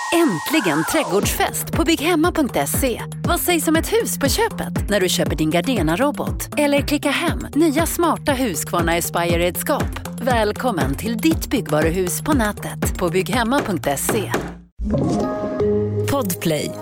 Äntligen trädgårdsfest på bygghemma.se. Vad sägs om ett hus på köpet när du köper din Gardena-robot? Eller klicka hem nya smarta Husqvarna Aspire-redskap. Välkommen till ditt byggvaruhus på nätet på bygghemma.se. Podplay.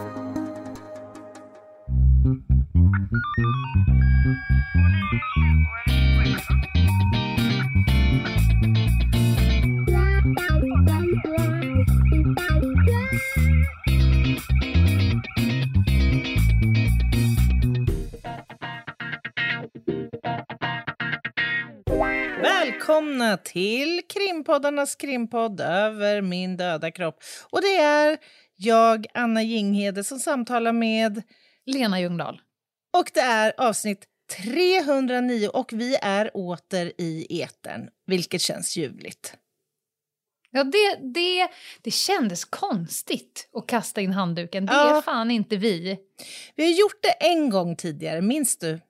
Välkomna till krimpoddarnas krimpodd Över min döda kropp. Och det är jag, Anna Jinghede, som samtalar med Lena Ljungdahl. Och det är avsnitt 309 och vi är åter i etern, vilket känns ljuvligt. Ja, det kändes konstigt att kasta in handduken. Det är fan inte vi. Vi har gjort det en gång tidigare, minns du?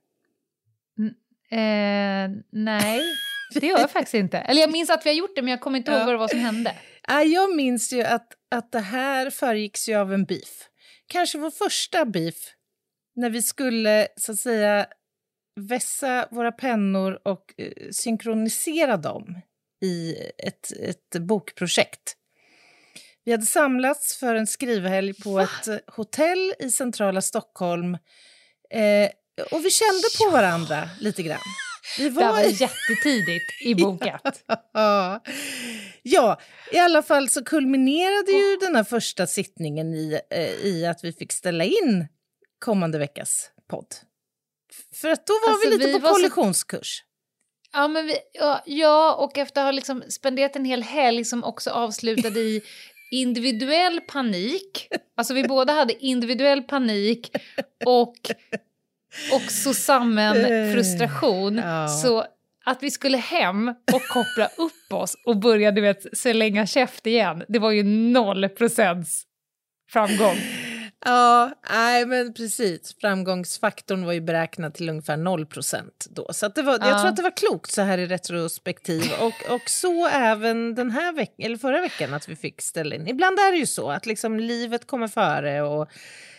Nej, det gör jag faktiskt inte. Eller jag minns att vi har gjort det, men jag kommer inte ihåg vad som hände. Jag minns ju att det här föregicks ju av en beef. Kanske vår första beef. När vi skulle, så att säga, vässa våra pennor och synkronisera dem i ett bokprojekt. Vi hade samlats för en skrivhelg på ett hotell i centrala Stockholm. Och vi kände på varandra lite grann. Det var jättetidigt i bokat. Ja, i alla fall så kulminerade ju den här första sittningen i att vi fick ställa in kommande veckas podd. För att då var vi lite på kollisionskurs. Ja, men och efter att ha liksom spenderat en hel helg som också avslutade i individuell panik. Alltså vi båda hade individuell panik och också samman frustration. Så att vi skulle hem och koppla upp oss och börja, du vet, slänga käft igen. Det var ju 0% framgång. Ja, nej men precis. Framgångsfaktorn var ju beräknad till ungefär 0% då. Så att det var, jag tror att det var klokt så här i retrospektiv. Och så även den här veckan, eller förra veckan, att vi fick ställa in. Ibland är det ju så att liksom livet kommer före och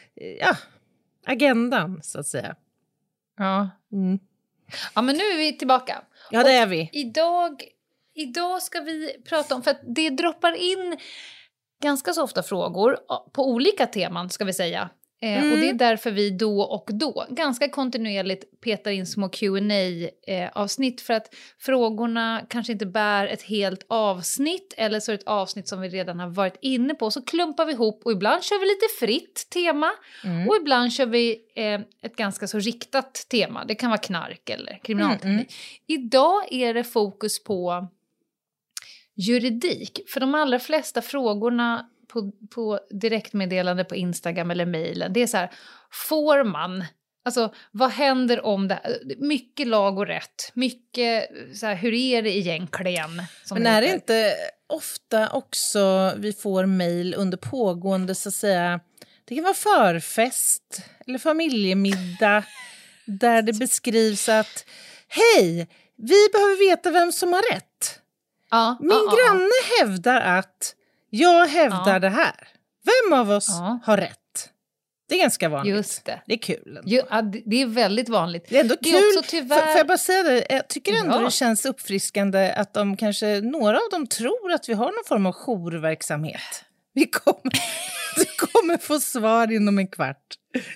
agendan så att säga. Ja. Ja, men nu är vi tillbaka. Ja, det är vi. Idag ska vi prata om, för att det droppar in ganska så ofta frågor på olika teman, ska vi säga. Och det är därför vi då och då ganska kontinuerligt petar in små Q&A-avsnitt, för att frågorna kanske inte bär ett helt avsnitt, eller så är det ett avsnitt som vi redan har varit inne på. Så klumpar vi ihop och ibland kör vi lite fritt tema och ibland kör vi ett ganska så riktat tema. Det kan vara knark eller kriminalteknik. Idag är det fokus på juridik, för de allra flesta frågorna på direktmeddelande på Instagram eller mejlen, det är så här: får man, alltså vad händer om det, mycket lag och rätt, mycket så här, hur är det egentligen? Men är det inte ofta också vi får mejl under pågående, så att säga, det kan vara förfest eller familjemiddag, där det beskrivs att hej, vi behöver veta vem som har rätt. Min granne hävdar att jag hävdar det här. Vem av oss har rätt? Det är ganska vanligt. Just det. Det är kul. Det är väldigt vanligt. Det är ändå det kul. Är också tyvärr... Får jag bara säga det? Jag tycker ändå det känns uppfriskande att några av dem tror att vi har någon form av jourverksamhet. Du kommer få svar inom en kvart.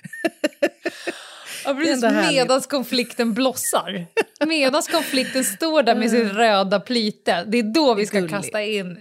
Ja, medans konflikten blossar. Medans konflikten står där med sin röda plyte. Det är då vi ska kasta in.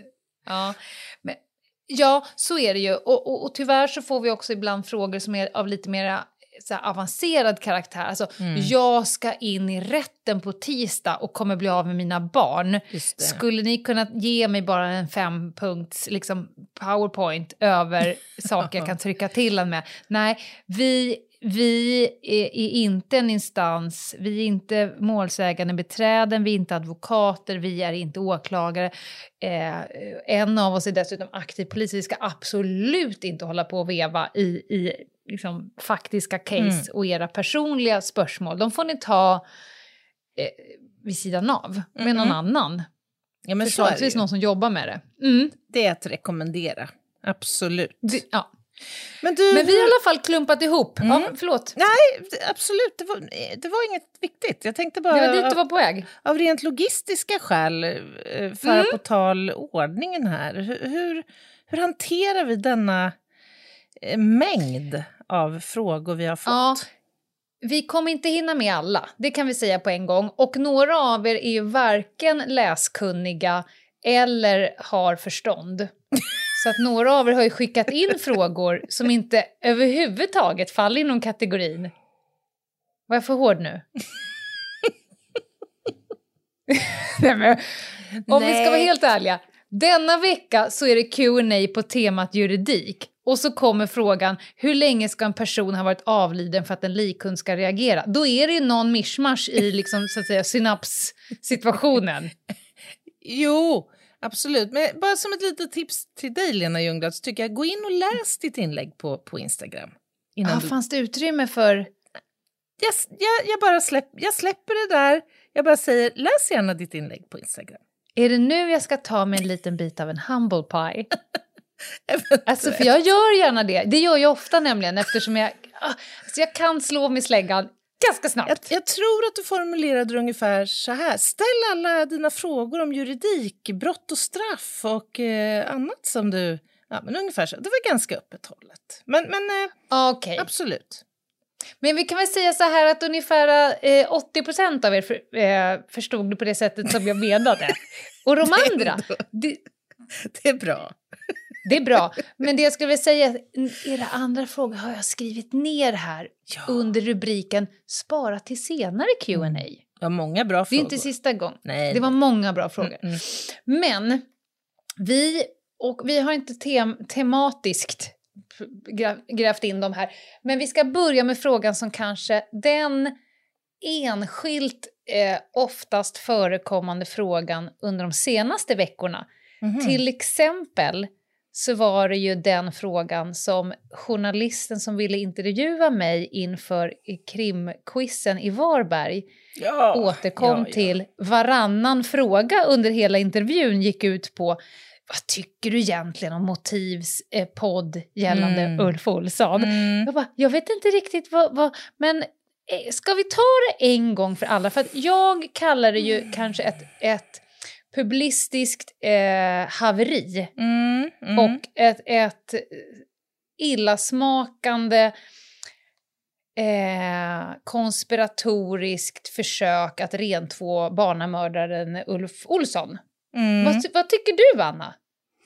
Ja, så är det ju. Och tyvärr så får vi också ibland frågor som är av lite mer så här avancerad karaktär. Alltså, jag ska in i rätten på tisdag och kommer bli av med mina barn. Skulle ni kunna ge mig bara en 5-punkts liksom PowerPoint över saker jag kan trycka till en med? Nej, vi är inte en instans, vi är inte målsägande beträden, vi är inte advokater, vi är inte åklagare. En av oss är dessutom aktiv polis, vi ska absolut inte hålla på och veva i liksom, faktiska case och era personliga spörsmål. De får ni ta vid sidan av med någon annan. Ja, men förslagsvis någon som jobbar med det. Det är att rekommendera. Absolut. Ja. Men vi har i alla fall klumpat ihop. Ja, förlåt. Nej, absolut. Det var inget viktigt. Jag tänkte bara... Det var dit du var på väg. Av rent logistiska skäl föra på tal ordningen här. Hur hanterar vi denna mängd av frågor vi har fått? Ja, vi kommer inte hinna med alla. Det kan vi säga på en gång. Och några av er är ju varken läskunniga eller har förstånd. Så att några av er har ju skickat in frågor som inte överhuvudtaget faller inom kategorin. Var jag för hård nu? Nej, men, om vi ska vara helt ärliga. Denna vecka så är det Q&A på temat juridik. Och så kommer frågan, hur länge ska en person ha varit avliden för att en likhund ska reagera? Då är det ju någon mischmasch i liksom, så att säga, synapssituationen. Jo, absolut. Men bara som ett litet tips till dig, Lena Ljungdahl, så tycker jag, gå in och läs ditt inlägg på Instagram. Fanns det utrymme för... Jag släpper det där. Jag bara säger, läs gärna ditt inlägg på Instagram. Är det nu jag ska ta mig en liten bit av en humble pie? Alltså, för jag gör gärna det. Det gör jag ofta nämligen, eftersom jag kan slå med släggan ganska snabbt. Jag tror att du formulerade det ungefär så här. Ställ alla dina frågor om juridik, brott och straff och annat som du... Ja, men ungefär så. Det var ganska öppet hållet. Men okay. Absolut. Men vi kan väl säga så här att ungefär 80% av er förstod det på det sättet som jag menade. Och de andra... Det är bra. Det är bra. Men det jag skulle vilja säga, era andra frågor har jag skrivit ner här under rubriken Spara till senare Q&A. Ja, många bra frågor. Det är inte sista gången. Nej. Det var många bra frågor. Men vi har inte tematiskt grävt in dem här. Men vi ska börja med frågan som kanske den enskilt oftast förekommande frågan under de senaste veckorna. Till exempel så var det ju den frågan som journalisten som ville intervjua mig inför krimquizen i Varberg återkom till. Varannan fråga under hela intervjun gick ut på: vad tycker du egentligen om Motivs podd gällande Ulf Olsson? Jag vet inte riktigt vad men ska vi ta det en gång för alla? För att jag kallar det ju kanske ett publicistiskt haveri och ett illasmakande konspiratoriskt försök att rentvå barnamördaren Ulf Olsson. Vad tycker du, Anna?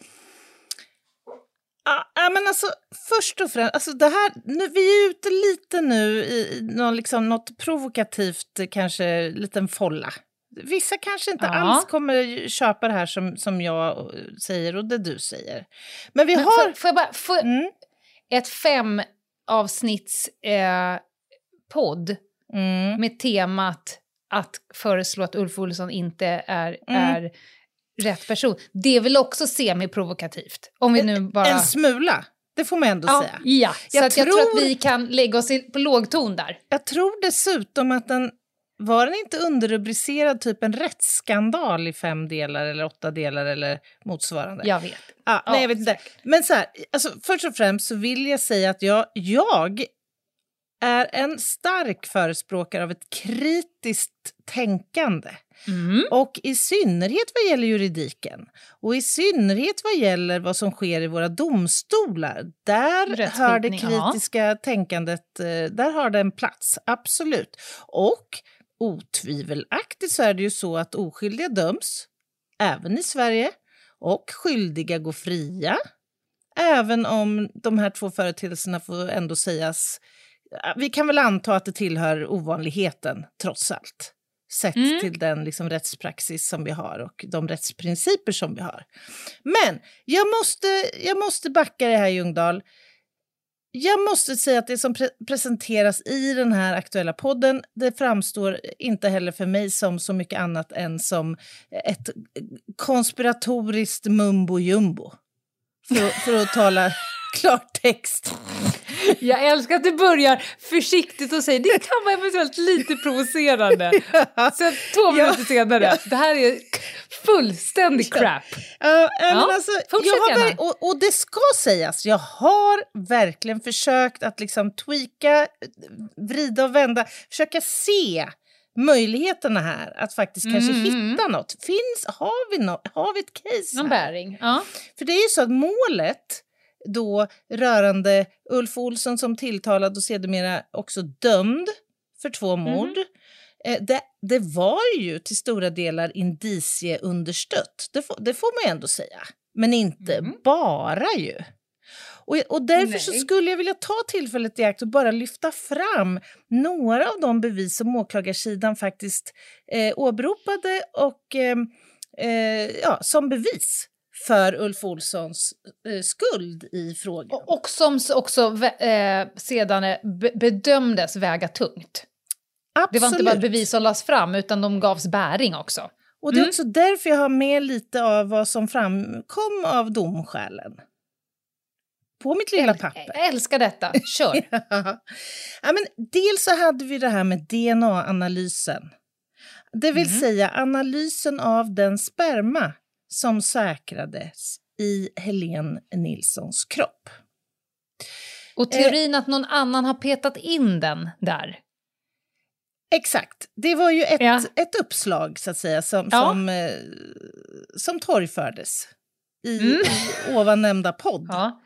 Ja, men alltså först och främst, alltså det här, nu, vi är ute lite nu i något provokativt, kanske liten folla. Vissa kanske inte alls kommer köpa det här som jag säger och det du säger. Men vi har... Får jag bara... Ett 5 avsnitts podd med temat att föreslå att Ulf Olsson inte är rätt person. Det är väl också semi-provokativt. Om vi nu bara... En smula, det får man ändå säga. Ja, jag tror att vi kan lägga oss på lågton där. Jag tror dessutom att var den inte underrubricerad typ en rättsskandal i 5 delar eller 8 delar eller motsvarande? Jag vet. Nej, jag vet inte. Men så här, alltså, först och främst så vill jag säga att jag är en stark förespråkare av ett kritiskt tänkande. Och i synnerhet vad gäller juridiken. Och i synnerhet vad gäller vad som sker i våra domstolar. Där har det kritiska tänkandet, där har det en plats, absolut. Och otvivelaktigt så är det ju så att oskyldiga döms, även i Sverige, och skyldiga går fria. Även om de här 2 företeelserna får ändå sägas, vi kan väl anta att det tillhör ovanligheten trots allt. Sett till den liksom rättspraxis som vi har och de rättsprinciper som vi har. Men jag måste backa det här, Ljungdahl. Jag måste säga att det som presenteras i den här aktuella podden, det framstår inte heller för mig som så mycket annat än som ett konspiratoriskt mumbo-jumbo. För att tala klartext. Jag älskar att du börjar försiktigt och säger det kan vara eventuellt lite provocerande. Sen 2 minuter senare, det här är fullständig crap. Men alltså, och det ska sägas, jag har verkligen försökt att liksom tweaka, vrida och vända, försöka se möjligheterna här att faktiskt kanske hitta något. Har vi ett case någon här? bäring. Ja. För det är ju så att målet då rörande Ulf Olsson som tilltalad och sedermera också dömd för 2 mord. Det var ju till stora delar indicieunderstött. Det får man ändå säga. Men inte bara ju. Och därför så skulle jag vilja ta tillfället i akt och bara lyfta fram några av de bevis som åklagarsidan faktiskt åberopade och som bevis för Ulf Olssons skuld i frågan. Och som också sedan bedömdes väga tungt. Absolut. Det var inte bara bevis som lades fram utan de gavs bäring också. Och det är också därför jag har med lite av vad som framkom av domskälen. På mitt lilla papper. Jag älskar detta. Kör. Men dels så hade vi det här med DNA-analysen. Det vill säga analysen av den sperma som säkrades i Helene Nilssons kropp. Och teorin att någon annan har petat in den där. Exakt. Det var ju ett uppslag så att säga som torgfördes i ovan nämnda podd. Ja.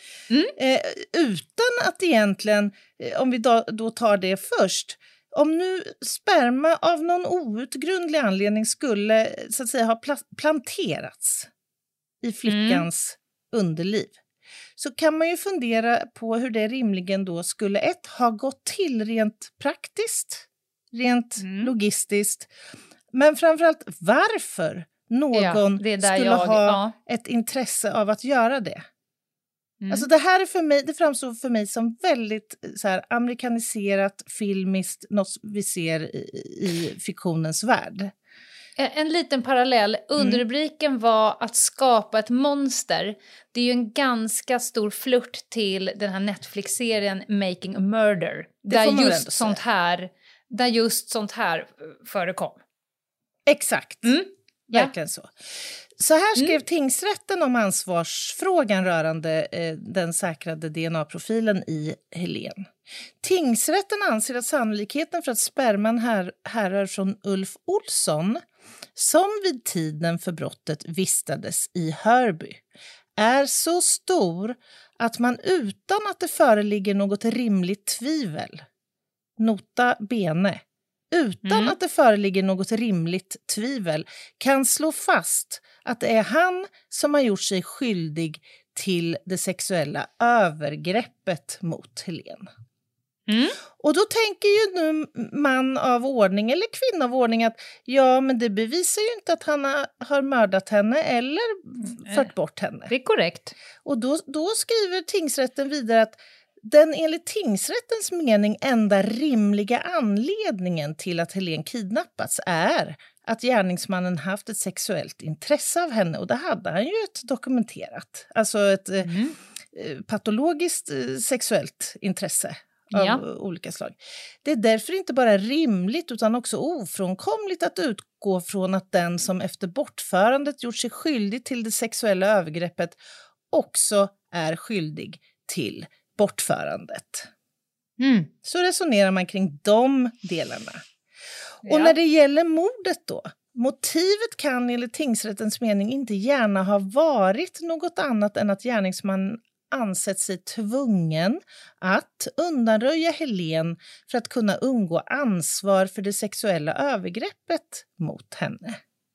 Utan att egentligen, om vi då tar det först, om nu sperma av någon outgrundlig anledning skulle så att säga ha planterats i flickans underliv, så kan man ju fundera på hur det rimligen då skulle ha gått till rent praktiskt, rent logistiskt, men framförallt varför någon skulle ha ett intresse av att göra det. Alltså det här är för mig, det framstår för mig som väldigt så här amerikaniserat, filmiskt, något vi ser i fiktionens värld. En liten parallell. Underrubriken var att skapa ett monster. Det är ju en ganska stor flört till den här Netflix-serien Making a Murder. Där just sånt här förekom. Exakt. Verkligen så. Så här skrev tingsrätten om ansvarsfrågan rörande den säkrade DNA-profilen i Helene. Tingsrätten anser att sannolikheten för att sperman härrör från Ulf Olsson, som vid tiden för brottet vistades i Hörby, är så stor att man utan att det föreligger något rimligt tvivel, nota bene, utan att det föreligger något rimligt tvivel kan slå fast att det är han som har gjort sig skyldig till det sexuella övergreppet mot Helene. Och då tänker ju nu man av ordning eller kvinna av ordning att men det bevisar ju inte att han har mördat henne eller fört bort henne. Det är korrekt. Och då skriver tingsrätten vidare att den enligt tingsrättens mening enda rimliga anledningen till att Helene kidnappats är att gärningsmannen haft ett sexuellt intresse av henne. Och det hade han ju ett dokumenterat. Alltså ett patologiskt sexuellt intresse av olika slag. Det är därför inte bara rimligt utan också ofrånkomligt att utgå från att den som efter bortförandet gjort sig skyldig till det sexuella övergreppet också är skyldig till bortförandet. Så resonerar man kring de delarna. Och när det gäller mordet då, motivet kan enligt tingsrättens mening inte gärna ha varit något annat än att gärningsmannen ansett sig tvungen att undanröja Helene för att kunna undgå ansvar för det sexuella övergreppet mot henne.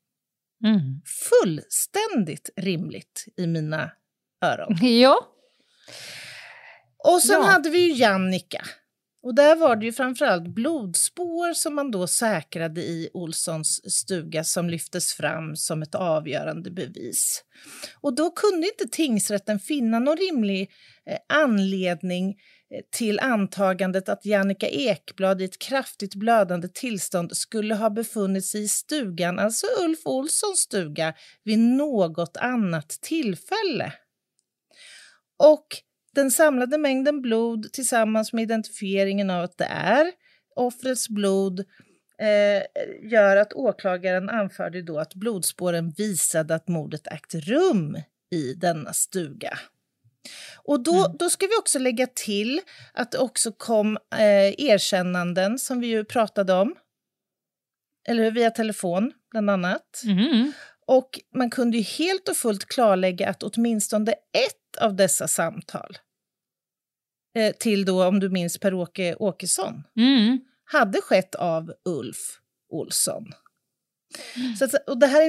Fullständigt rimligt i mina öron. Ja. Och sen hade vi ju Jannica. Och där var det ju framförallt blodspår som man då säkrade i Olssons stuga som lyftes fram som ett avgörande bevis. Och då kunde inte tingsrätten finna någon rimlig anledning till antagandet att Jannica Ekblad i ett kraftigt blödande tillstånd skulle ha befunnit sig i stugan, alltså Ulf Olssons stuga, vid något annat tillfälle. Och Den samlade mängden blod tillsammans med identifieringen av att det är offrets blod gör att åklagaren anförde då att blodspåren visade att mordet ägt rum i denna stuga. Och då ska vi också lägga till att det också kom erkännanden som vi ju pratade om. Eller via telefon bland annat. Mm. Och man kunde ju helt och fullt klarlägga att åtminstone ett av dessa samtal till då, om du minns, Per-Åke Åkesson hade skett av Ulf Olsson. Så att, och det här är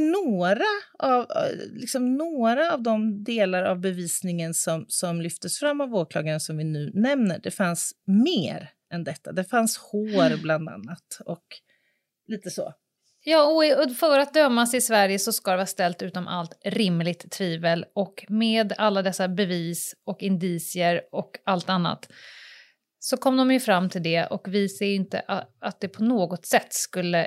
några av de delar av bevisningen som lyftes fram av åklagaren som vi nu nämner. Det fanns mer än detta. Det fanns hår bland annat och lite så. Ja, och för att dömas i Sverige så ska det vara ställt utom allt rimligt tvivel. Och med alla dessa bevis och indicier och allt annat så kom de ju fram till det. Och vi ser inte att det på något sätt skulle...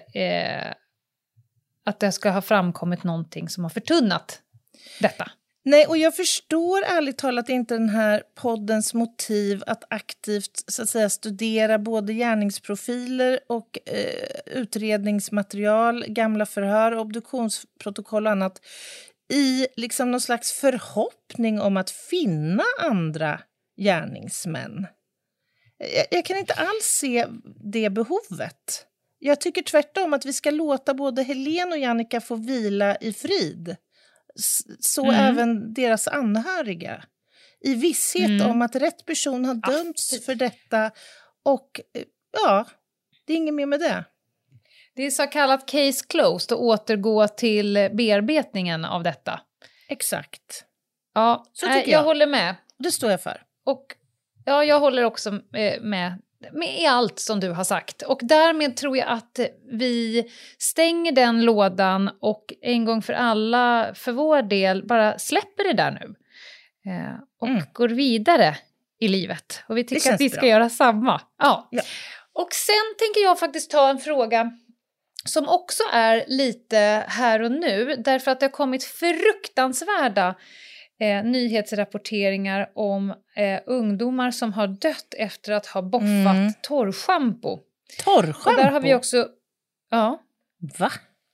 att det ska ha framkommit någonting som har förtunnat detta. Nej, och jag förstår ärligt talat inte den här poddens motiv att aktivt så att säga studera både gärningsprofiler och utredningsmaterial, gamla förhör, obduktionsprotokoll och annat i liksom någon slags förhoppning om att finna andra gärningsmän. Jag kan inte alls se det behovet. Jag tycker tvärtom att vi ska låta både Helene och Jannica få vila i frid. Så även deras anhöriga. I visshet om att rätt person har dömts för detta. Och ja, det är inget mer med det. Det är så kallat case closed och återgå till bearbetningen av detta. Exakt. Ja, så tycker jag håller med. Det står jag för. Och ja, jag håller också med i allt som du har sagt. Och därmed tror jag att vi stänger den lådan och en gång för alla för vår del bara släpper det där nu. Och går vidare i livet. Och vi tycker att vi ska göra samma. Ja. Och sen tänker jag faktiskt ta en fråga som också är lite här och nu. Därför att det har kommit fruktansvärda nyhetsrapporteringar om ungdomar som har dött efter att ha boffat torrschampo. Torrschampo? Och där har vi också... Ja. Va?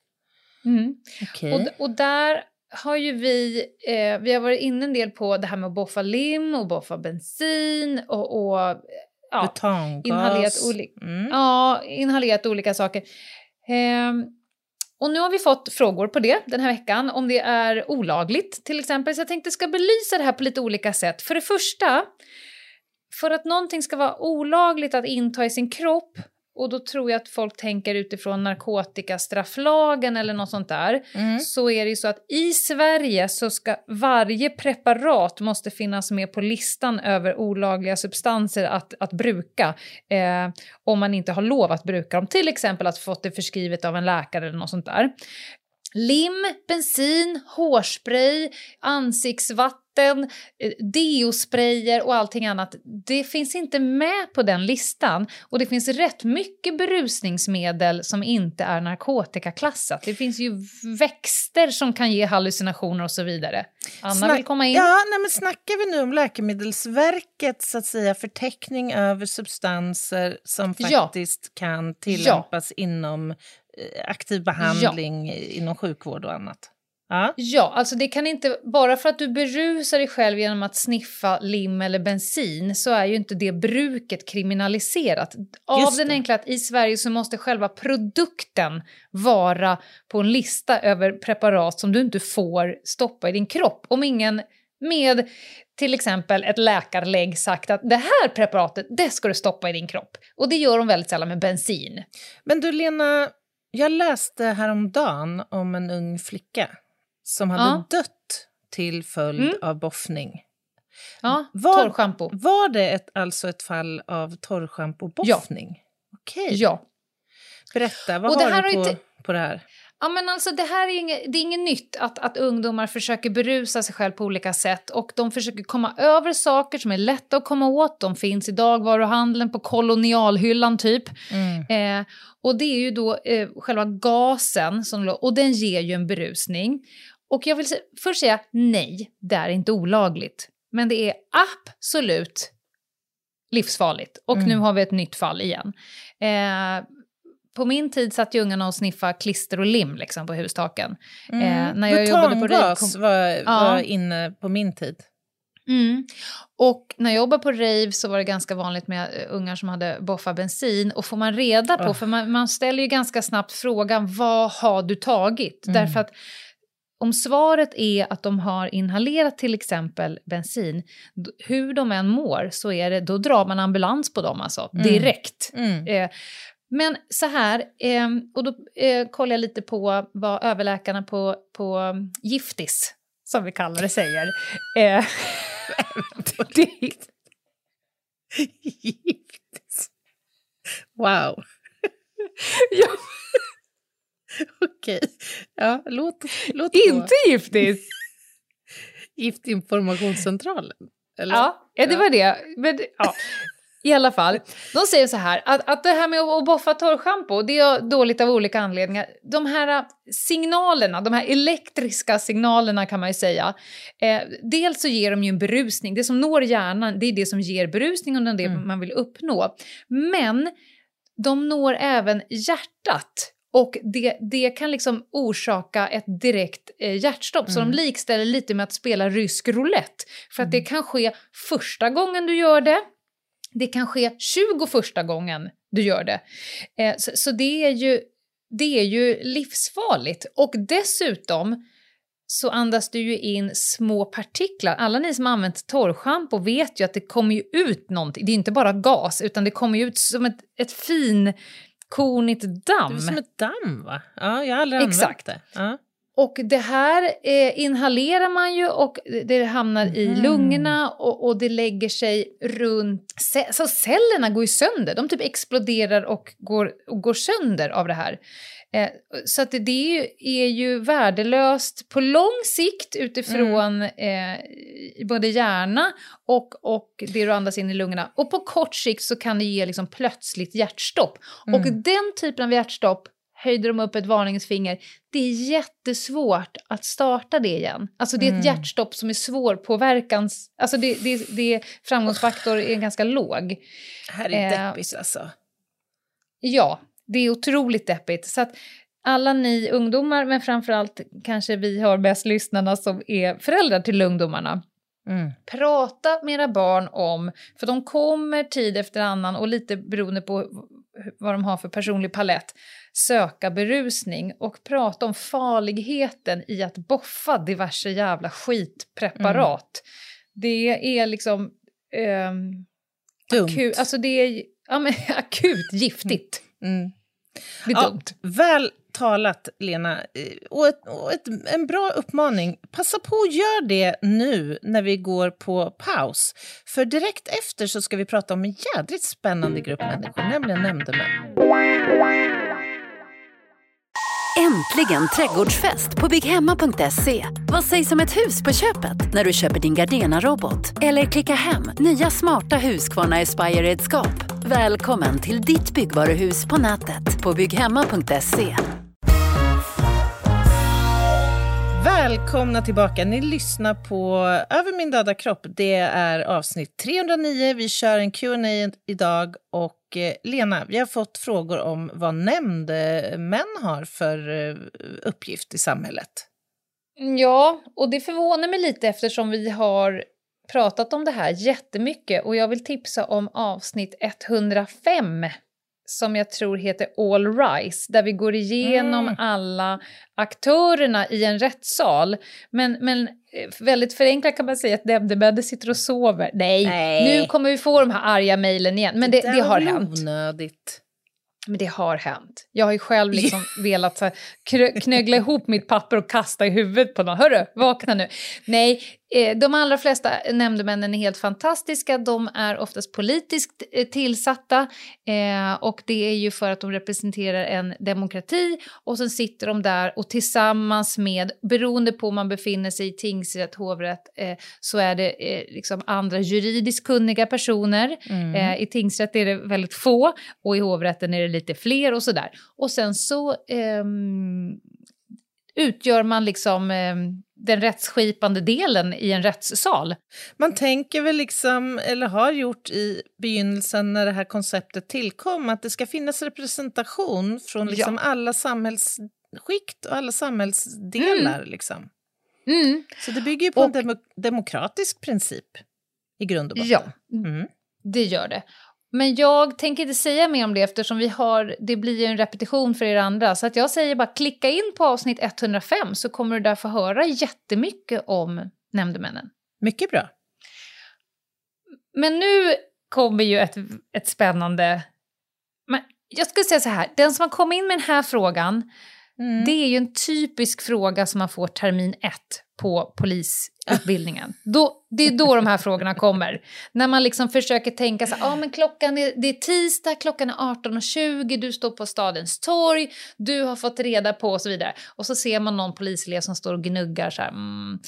Okay. Och där har ju vi har varit inne en del på det här med att boffa lim och boffa bensin och inhalerat olika saker. Och nu har vi fått frågor på det den här veckan, om det är olagligt till exempel. Så jag tänkte ska belysa det här på lite olika sätt. För det första, för att någonting ska vara olagligt att inta i sin kropp, och då tror jag att folk tänker utifrån narkotikastrafflagen eller något sånt där, så är det ju så att i Sverige så ska varje preparat måste finnas med på listan över olagliga substanser att bruka om man inte har lov att bruka dem. Till exempel att fått det förskrivet av en läkare eller något sånt där. Lim, bensin, hårspray, ansiktsvatten, deosprayer och allting annat. Det finns inte med på den listan. Och det finns rätt mycket berusningsmedel som inte är narkotikaklassat. Det finns ju växter som kan ge hallucinationer och så vidare. Anna vill komma in. Ja, men snackar vi nu om Läkemedelsverkets så att säga förteckning över substanser som faktiskt kan tillämpas inom aktiv behandling inom sjukvård och annat. Ja, alltså det kan inte, bara för att du berusar dig själv genom att sniffa lim eller bensin så är ju inte det bruket kriminaliserat. Av den enkla att i Sverige så måste själva produkten vara på en lista över preparat som du inte får stoppa i din kropp. Om ingen med till exempel ett läkarlägg sagt att det här preparatet, det ska du stoppa i din kropp. Och det gör de väldigt sällan med bensin. Men du Lena, jag läste häromdagen om en ung flicka som hade dött till följd av boffning. Ja, torrschampo. Var det alltså ett fall av torrschampo-boffning? Ja. Okej. Ja. Berätta, vad har du på det här? Ja, men alltså det här är inget nytt att ungdomar försöker berusa sig själv på olika sätt. Och de försöker komma över saker som är lätta att komma åt. De finns i dagvaruhandeln på kolonialhyllan typ. Och det är ju då själva gasen och den ger ju en berusning. Och jag vill först säga nej, det är inte olagligt. Men det är absolut livsfarligt. Och nu har vi ett nytt fall igen. På min tid satt ju ungarna och sniffa klister och lim liksom, på hustaken. När jag jobbade på butangas var inne på min tid. Och när jag jobbade på rave så var det ganska vanligt med ungar som hade boffa bensin. Och får man reda på, för man ställer ju ganska snabbt frågan, vad har du tagit? Därför att om svaret är att de har inhalerat till exempel bensin, hur de än mår så är det, då drar man ambulans på dem alltså, direkt. Men så här, och då kollar jag lite på vad överläkarna på Giftis, som vi kallar det, säger. Giftis. Wow. Ja. Okej. Ja, låt Inte Giftis. Giftinformationscentralen. Eller? Ja, det var det. Men, ja. I alla fall, de säger så här, att det här med att boffa torrschampo, det är dåligt av olika anledningar. De här signalerna, de här elektriska signalerna kan man ju säga, dels så ger de ju en berusning. Det som når hjärnan, det är det som ger berusning och det man vill uppnå. Men de når även hjärtat. Och det kan liksom orsaka ett direkt hjärtstopp. Så de likställer lite med att spela rysk roulette. För att det kan ske första gången du gör det. Det kan ske 21:a gången du gör det. Så det är ju livsfarligt. Och dessutom så andas du ju in små partiklar. Alla ni som har använt torrschampo vet ju att det kommer ju ut någonting. Det är inte bara gas, utan det kommer ju ut som ett finkornigt damm. Det är som ett damm, va? Ja, jag har aldrig använt det. Ja. Och det här inhalerar man ju och det hamnar i lungorna och det lägger sig runt. Så cellerna går ju sönder. De typ exploderar och går sönder av det här. Så att det är ju värdelöst på lång sikt utifrån både hjärna och det du andas in i lungorna. Och på kort sikt så kan det ge liksom plötsligt hjärtstopp. Och den typen av hjärtstopp, höjde de upp ett varningsfinger, det är jättesvårt att starta det igen. Alltså det är ett hjärtstopp som är svårpåverkans. Alltså det framgångsfaktor är ganska låg. Det här är deppigt alltså. Ja, det är otroligt deppigt. Så att alla ni ungdomar, men framförallt kanske vi har bäst lyssnarna som är föräldrar till ungdomarna. Prata med era barn om, för de kommer tid efter annan och lite beroende på vad de har för personlig palett, söka berusning och prata om farligheten i att boffa diverse jävla skitpreparat. Det är liksom akut, alltså det är akut giftigt. Det är dumt. Väl talat, Lena. Och en bra uppmaning. Passa på att göra det nu när vi går på paus. För direkt efter så ska vi prata om en jädrigt spännande grupp människor, nämligen nämndemän. Äntligen trädgårdsfest på bygghemma.se. Vad sägs om ett hus på köpet när du köper din Gardena-robot? Eller klicka hem nya smarta Husqvarna Aspire-redskap. Välkommen till ditt byggvaruhus på nätet på bygghemma.se. Välkomna tillbaka. Ni lyssnar på Över min döda kropp. Det är avsnitt 309. Vi kör en Q&A idag. Och Lena, vi har fått frågor om vad nämndemän har för uppgift i samhället. Ja, och det förvånar mig lite eftersom vi har pratat om det här jättemycket. Och jag vill tipsa om avsnitt 105 som jag tror heter All Rise, där vi går igenom alla aktörerna i en rättssal. Men väldigt förenklat kan man säga att nämndemän sitter och sover. Nej, nu kommer vi få de här arga mejlen igen. Men det har hänt. Onödigt. Men det har hänt. Jag har ju själv liksom velat så här, knögla ihop mitt papper och kasta i huvudet på någon. Hörru, vakna nu. Nej, de allra flesta nämndemännen är helt fantastiska. De är oftast politiskt tillsatta. Och det är ju för att de representerar en demokrati. Och sen sitter de där och tillsammans med, beroende på om man befinner sig i tingsrätt, hovrätt, så är det liksom andra juridiskt kunniga personer. I tingsrätt är det väldigt få och i hovrätten är det lite fler och sådär. Och sen så utgör man liksom den rättsskipande delen i en rättssal. Man tänker väl liksom, eller har gjort i begynnelsen när det här konceptet tillkom, att det ska finnas representation från liksom alla samhällsskikt och alla samhällsdelar. Liksom. Så det bygger ju på en demokratisk princip i grund och botten. Ja, det gör det. Men jag tänker inte säga mer om det eftersom det blir ju en repetition för er andra. Så att jag säger bara klicka in på avsnitt 105 så kommer du där få höra jättemycket om nämndemännen. Mycket bra. Men nu kommer ju ett spännande... Men jag skulle säga så här, den som har kommit in med den här frågan, det är ju en typisk fråga som man får termin 1 på polisutbildningen. Det är då de här frågorna kommer. När man liksom försöker tänka så här, men det är tisdag, klockan är 18:20, du står på stadens torg, du har fått reda på och så vidare. Och så ser man någon poliselev som står och gnuggar så här,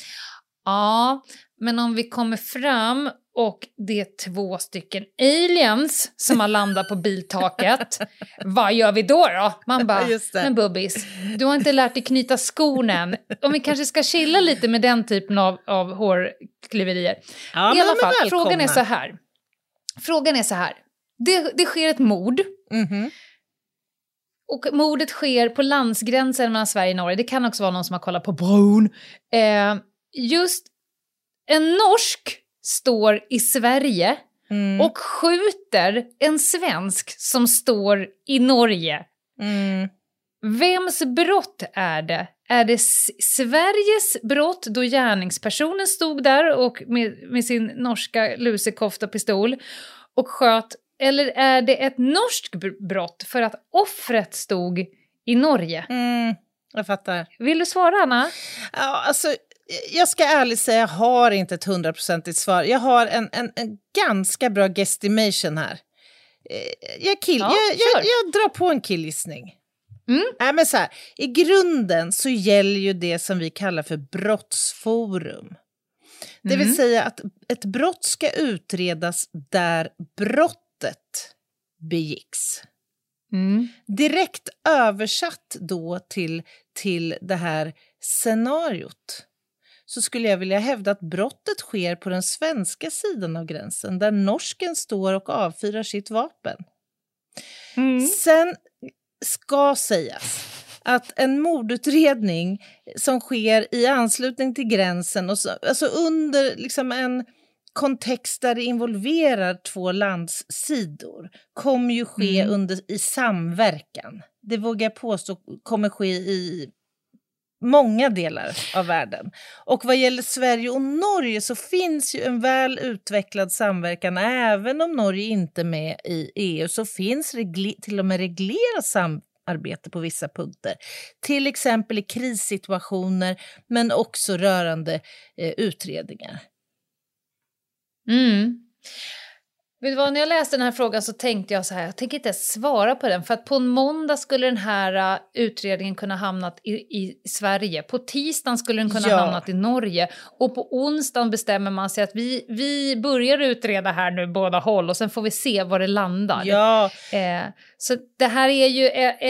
men om vi kommer fram och det är 2 stycken aliens som har landat på biltaket, vad gör vi då? Man bara, men Bubbis, du har inte lärt dig knyta skonen. Om vi kanske ska chilla lite med den typen av hårklyverier. I alla fall, frågan är så här. Det sker ett mord. Och mordet sker på landsgränsen mellan Sverige och Norge. Det kan också vara någon som har kollat på bron. Just en norsk står i Sverige och skjuter en svensk som står i Norge. Vems brott är det? Är det Sveriges brott då gärningspersonen stod där och med sin norska lusekofta pistol och sköt? Eller är det ett norskt brott för att offret stod i Norge? Jag fattar. Vill du svara, Anna? Ja, alltså... Jag ska ärligt säga, jag har inte ett 100% svar. Jag har en ganska bra guesstimation här. Jag drar på en killgissning. Nej, men så här, i grunden så gäller ju det som vi kallar för brottsforum. Det vill säga att ett brott ska utredas där brottet begicks. Direkt översatt då till det här scenariot, så skulle jag vilja hävda att brottet sker på den svenska sidan av gränsen, där norsken står och avfyrar sitt vapen. Sen ska sägas att en mordutredning som sker i anslutning till gränsen, och alltså under liksom en kontext där det involverar 2 landssidor, kommer ju ske i samverkan. Det vågar jag påstå kommer ske i många delar av världen. Och vad gäller Sverige och Norge så finns ju en väl utvecklad samverkan. Även om Norge inte är med i EU så finns till och med reglerat samarbete på vissa punkter. Till exempel i krissituationer, men också rörande utredningar. Vet du vad, när jag läste den här frågan så tänkte jag så här, jag tänker inte svara på den, för att på en måndag skulle den här utredningen kunna hamnat i Sverige, på tisdagen skulle den kunna hamnat i Norge, och på onsdagen bestämmer man sig att vi börjar utreda här nu båda håll och sen får vi se var det landar. Så det här är ju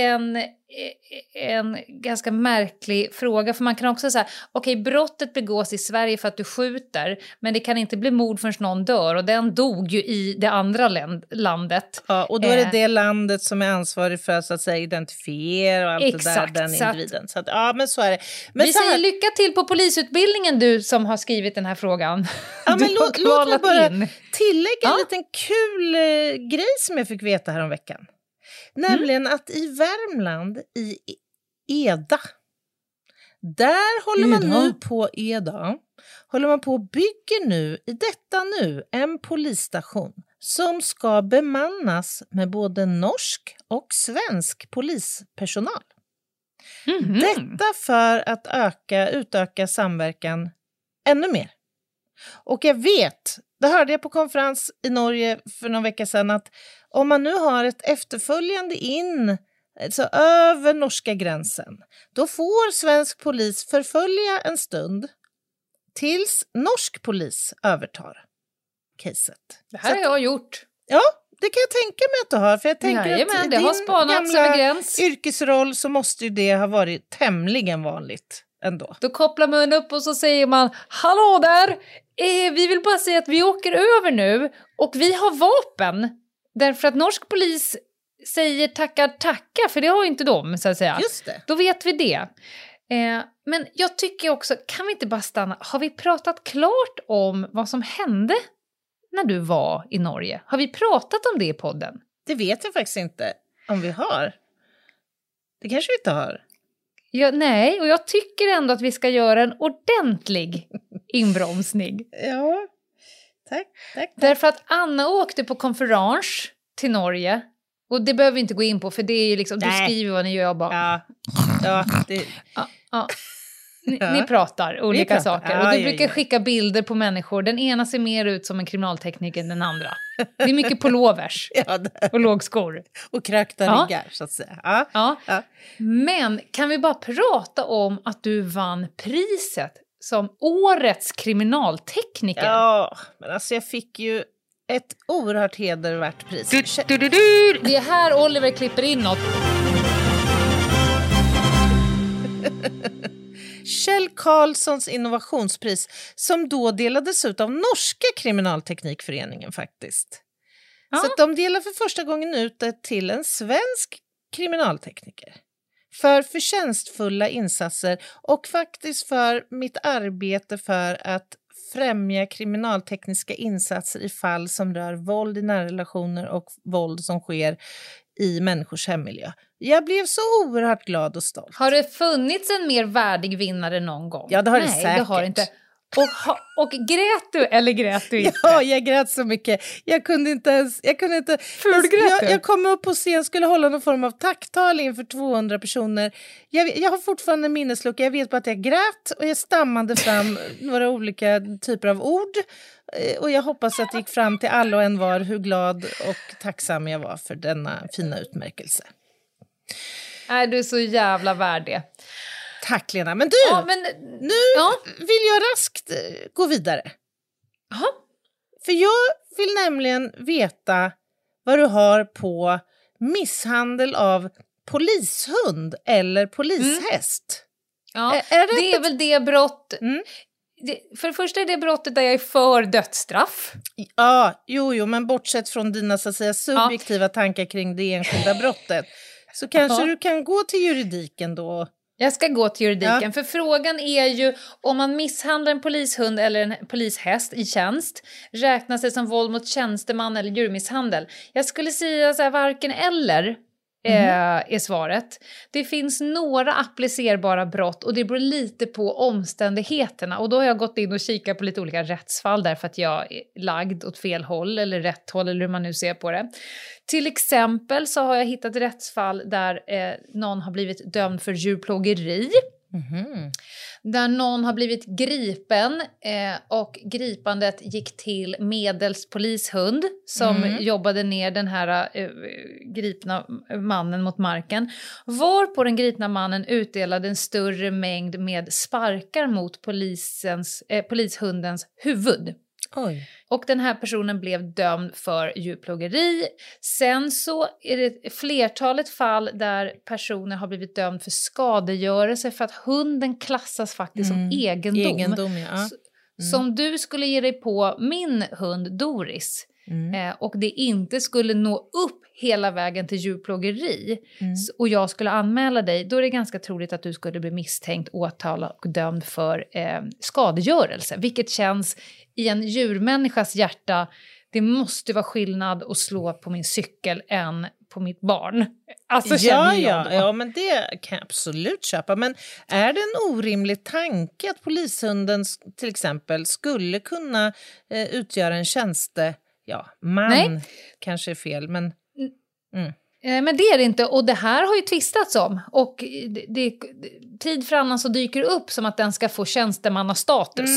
en ganska märklig fråga, för man kan också säga, okej, brottet begås i Sverige för att du skjuter, men det kan inte bli mord förrän någon dör, och den dog ju i det andra landet. Ja, och då är det landet som är ansvarig för att, så att säga, identifiera och allt exakt, det där, den individen. Så att, ja, men så är det. Men vi säger lycka till på polisutbildningen, du som har skrivit den här frågan. Ja, men låt mig bara tillägga en liten kul grej som jag fick veta här om veckan. Nämligen att i Värmland, i Eda, där håller man på och bygger nu en polisstation som ska bemannas med både norsk och svensk polispersonal. Detta för att utöka samverkan ännu mer. Och jag vet, det hörde jag på konferens i Norge för någon vecka sedan, att om man nu har ett efterföljande så över norska gränsen, då får svensk polis förfölja en stund tills norsk polis övertar caset. Det här har jag gjort. Ja, det kan jag tänka mig att du har. För jag tänker att i din gamla yrkesroll så måste ju det ha varit tämligen vanligt ändå. Då kopplar man upp och så säger man, hallå där, vi vill bara säga att vi åker över nu och vi har vapen. Därför att norsk polis säger tackar, för det har ju inte de, så att säga. Just det. Då vet vi det. Men jag tycker också, kan vi inte bara stanna? Har vi pratat klart om vad som hände när du var i Norge? Har vi pratat om det i podden? Det vet jag faktiskt inte om vi har. Det kanske vi inte har. Ja, nej, och jag tycker ändå att vi ska göra en ordentlig inbromsning. Ja, tack. Därför att Anna åkte på konferens till Norge. Och det behöver vi inte gå in på, för det är ju liksom, du skriver vad ni gör bara. Ja, det... Ja. Ni pratar olika saker. Och du brukar skicka bilder på människor. Den ena ser mer ut som en kriminaltekniker än den andra. Det är mycket pullovers och lågskor. Och krökta ryggar, så att säga. Ja. Men kan vi bara prata om att du vann priset som årets kriminaltekniker? Ja, men alltså jag fick ju ett oerhört hedervärt pris. Det är här Oliver klipper in något. Kjell Karlssons innovationspris, som då delades ut av Norska kriminalteknikföreningen faktiskt. Ja. Så att de delar för första gången ut det till en svensk kriminaltekniker. För förtjänstfulla insatser och faktiskt för mitt arbete för att främja kriminaltekniska insatser i fall som rör våld i närrelationer och våld som sker i människors hemmiljö. Jag blev så oerhört glad och stolt. Har det funnits en mer värdig vinnare någon gång? Ja, det har det säkert. Nej, det har inte. Och grät du eller grät du inte? Ja, jag grät så mycket. Jag kunde inte. Jag kom upp på scen, skulle hålla någon form av tacktal inför 200 personer. Jag har fortfarande minneslucka. Jag vet bara att jag grät och jag stammade fram några olika typer av ord. Och jag hoppas att det gick fram till alla och en var hur glad och tacksam jag var för denna fina utmärkelse. Nej, du är så jävla värd det. Tack Lena, men du, nu vill jag raskt gå vidare. Aha. För jag vill nämligen veta vad du har på misshandel av polishund eller polishäst. Ja, det är väl det brott... För det första är det brottet där jag är för dödsstraff. Ja, jo, men bortsett från dina så att säga subjektiva tankar kring det enskilda brottet, så kanske du kan gå till juridiken då. Jag ska gå till juridiken, för frågan är ju om man misshandlar en polishund eller en polishäst i tjänst, räknas det som våld mot tjänsteman eller djurmisshandel? Jag skulle säga så här, varken eller är svaret. Det finns några applicerbara brott och det beror lite på omständigheterna, och då har jag gått in och kikat på lite olika rättsfall därför att jag är lagd åt fel håll eller rätt håll eller hur man nu ser på det. Till exempel så har jag hittat rättsfall där någon har blivit dömd för djurplågeri. Där någon har blivit gripen och gripandet gick till medels polishund som jobbade ner den här gripna mannen mot marken. Varpå den gripna mannen utdelade en större mängd med sparkar mot polishundens huvud. Oj. Och den här personen blev dömd för djurplågeri. Sen så är det flertalet fall där personer har blivit dömd för skadegörelse för att hunden klassas faktiskt som egendom. Som du skulle ge dig på min hund Doris och det inte skulle nå upp hela vägen till djurplågeri och jag skulle anmäla dig, då är det ganska troligt att du skulle bli misstänkt, åtalad och dömd för skadegörelse, vilket känns i en djurmänniskas hjärta. Det måste vara skillnad att slå på min cykel än på mitt barn. Alltså ja, men det kan jag absolut köpa. Men är det en orimlig tanke att polishundens till exempel skulle kunna utgöra en man? Nej. Kanske är fel, men... Men det är det inte, och det här har ju tvistats om, och tid för annan så dyker det upp som att den ska få tjänstemannastatus.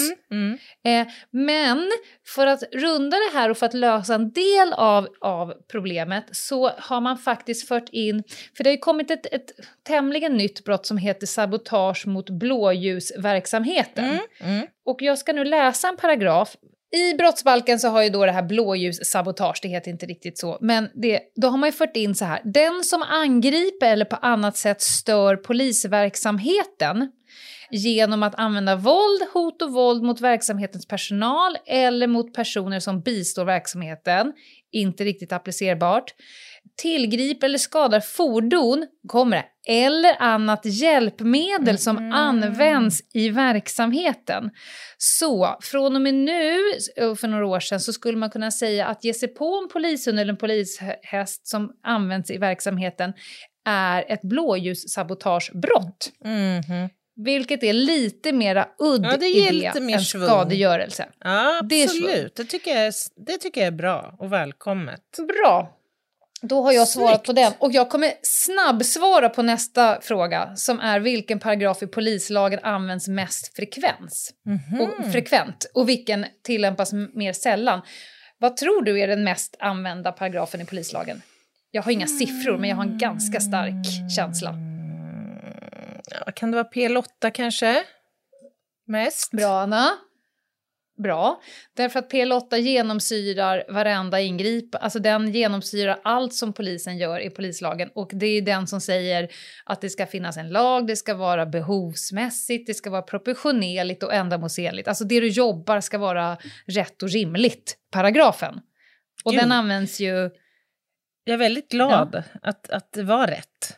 Men för att runda det här och för att lösa en del av problemet så har man faktiskt fört in, för det har ju kommit ett tämligen nytt brott som heter sabotage mot blåljusverksamheten. Och jag ska nu läsa en paragraf. I brottsbalken så har ju då det här blåljussabotage, det heter inte riktigt så, men då har man ju fört in så här: den som angriper eller på annat sätt stör polisverksamheten genom att använda våld, hot och våld mot verksamhetens personal eller mot personer som bistår verksamheten. Inte riktigt applicerbart. Tillgriper eller skadar fordon, kommer det, eller annat hjälpmedel som används i verksamheten. Så från och med nu, för några år sedan, så skulle man kunna säga att ge sig på en polishund eller en polishäst som används i verksamheten är ett blåljussabotagebrott. Vilket är lite mera udd i det än skadegörelse. Ja, absolut. Det tycker jag är bra och välkommet. Bra. Då har jag svarat på den. Och jag kommer snabbsvara på nästa fråga. Som är vilken paragraf i polislagen används mest frekvent. Och vilken tillämpas mer sällan. Vad tror du är den mest använda paragrafen i polislagen? Jag har inga siffror, men jag har en ganska stark känsla. Ja, kan det vara P8 kanske? Mest? Bra, Anna. Bra. Därför att P8 genomsyrar varenda alltså den genomsyrar allt som polisen gör i polislagen. Och det är den som säger att det ska finnas en lag, det ska vara behovsmässigt, det ska vara proportionerligt och ändamålsenligt. Alltså det du jobbar ska vara rätt och rimligt, paragrafen. Och den används ju... Jag är väldigt glad att det var rätt.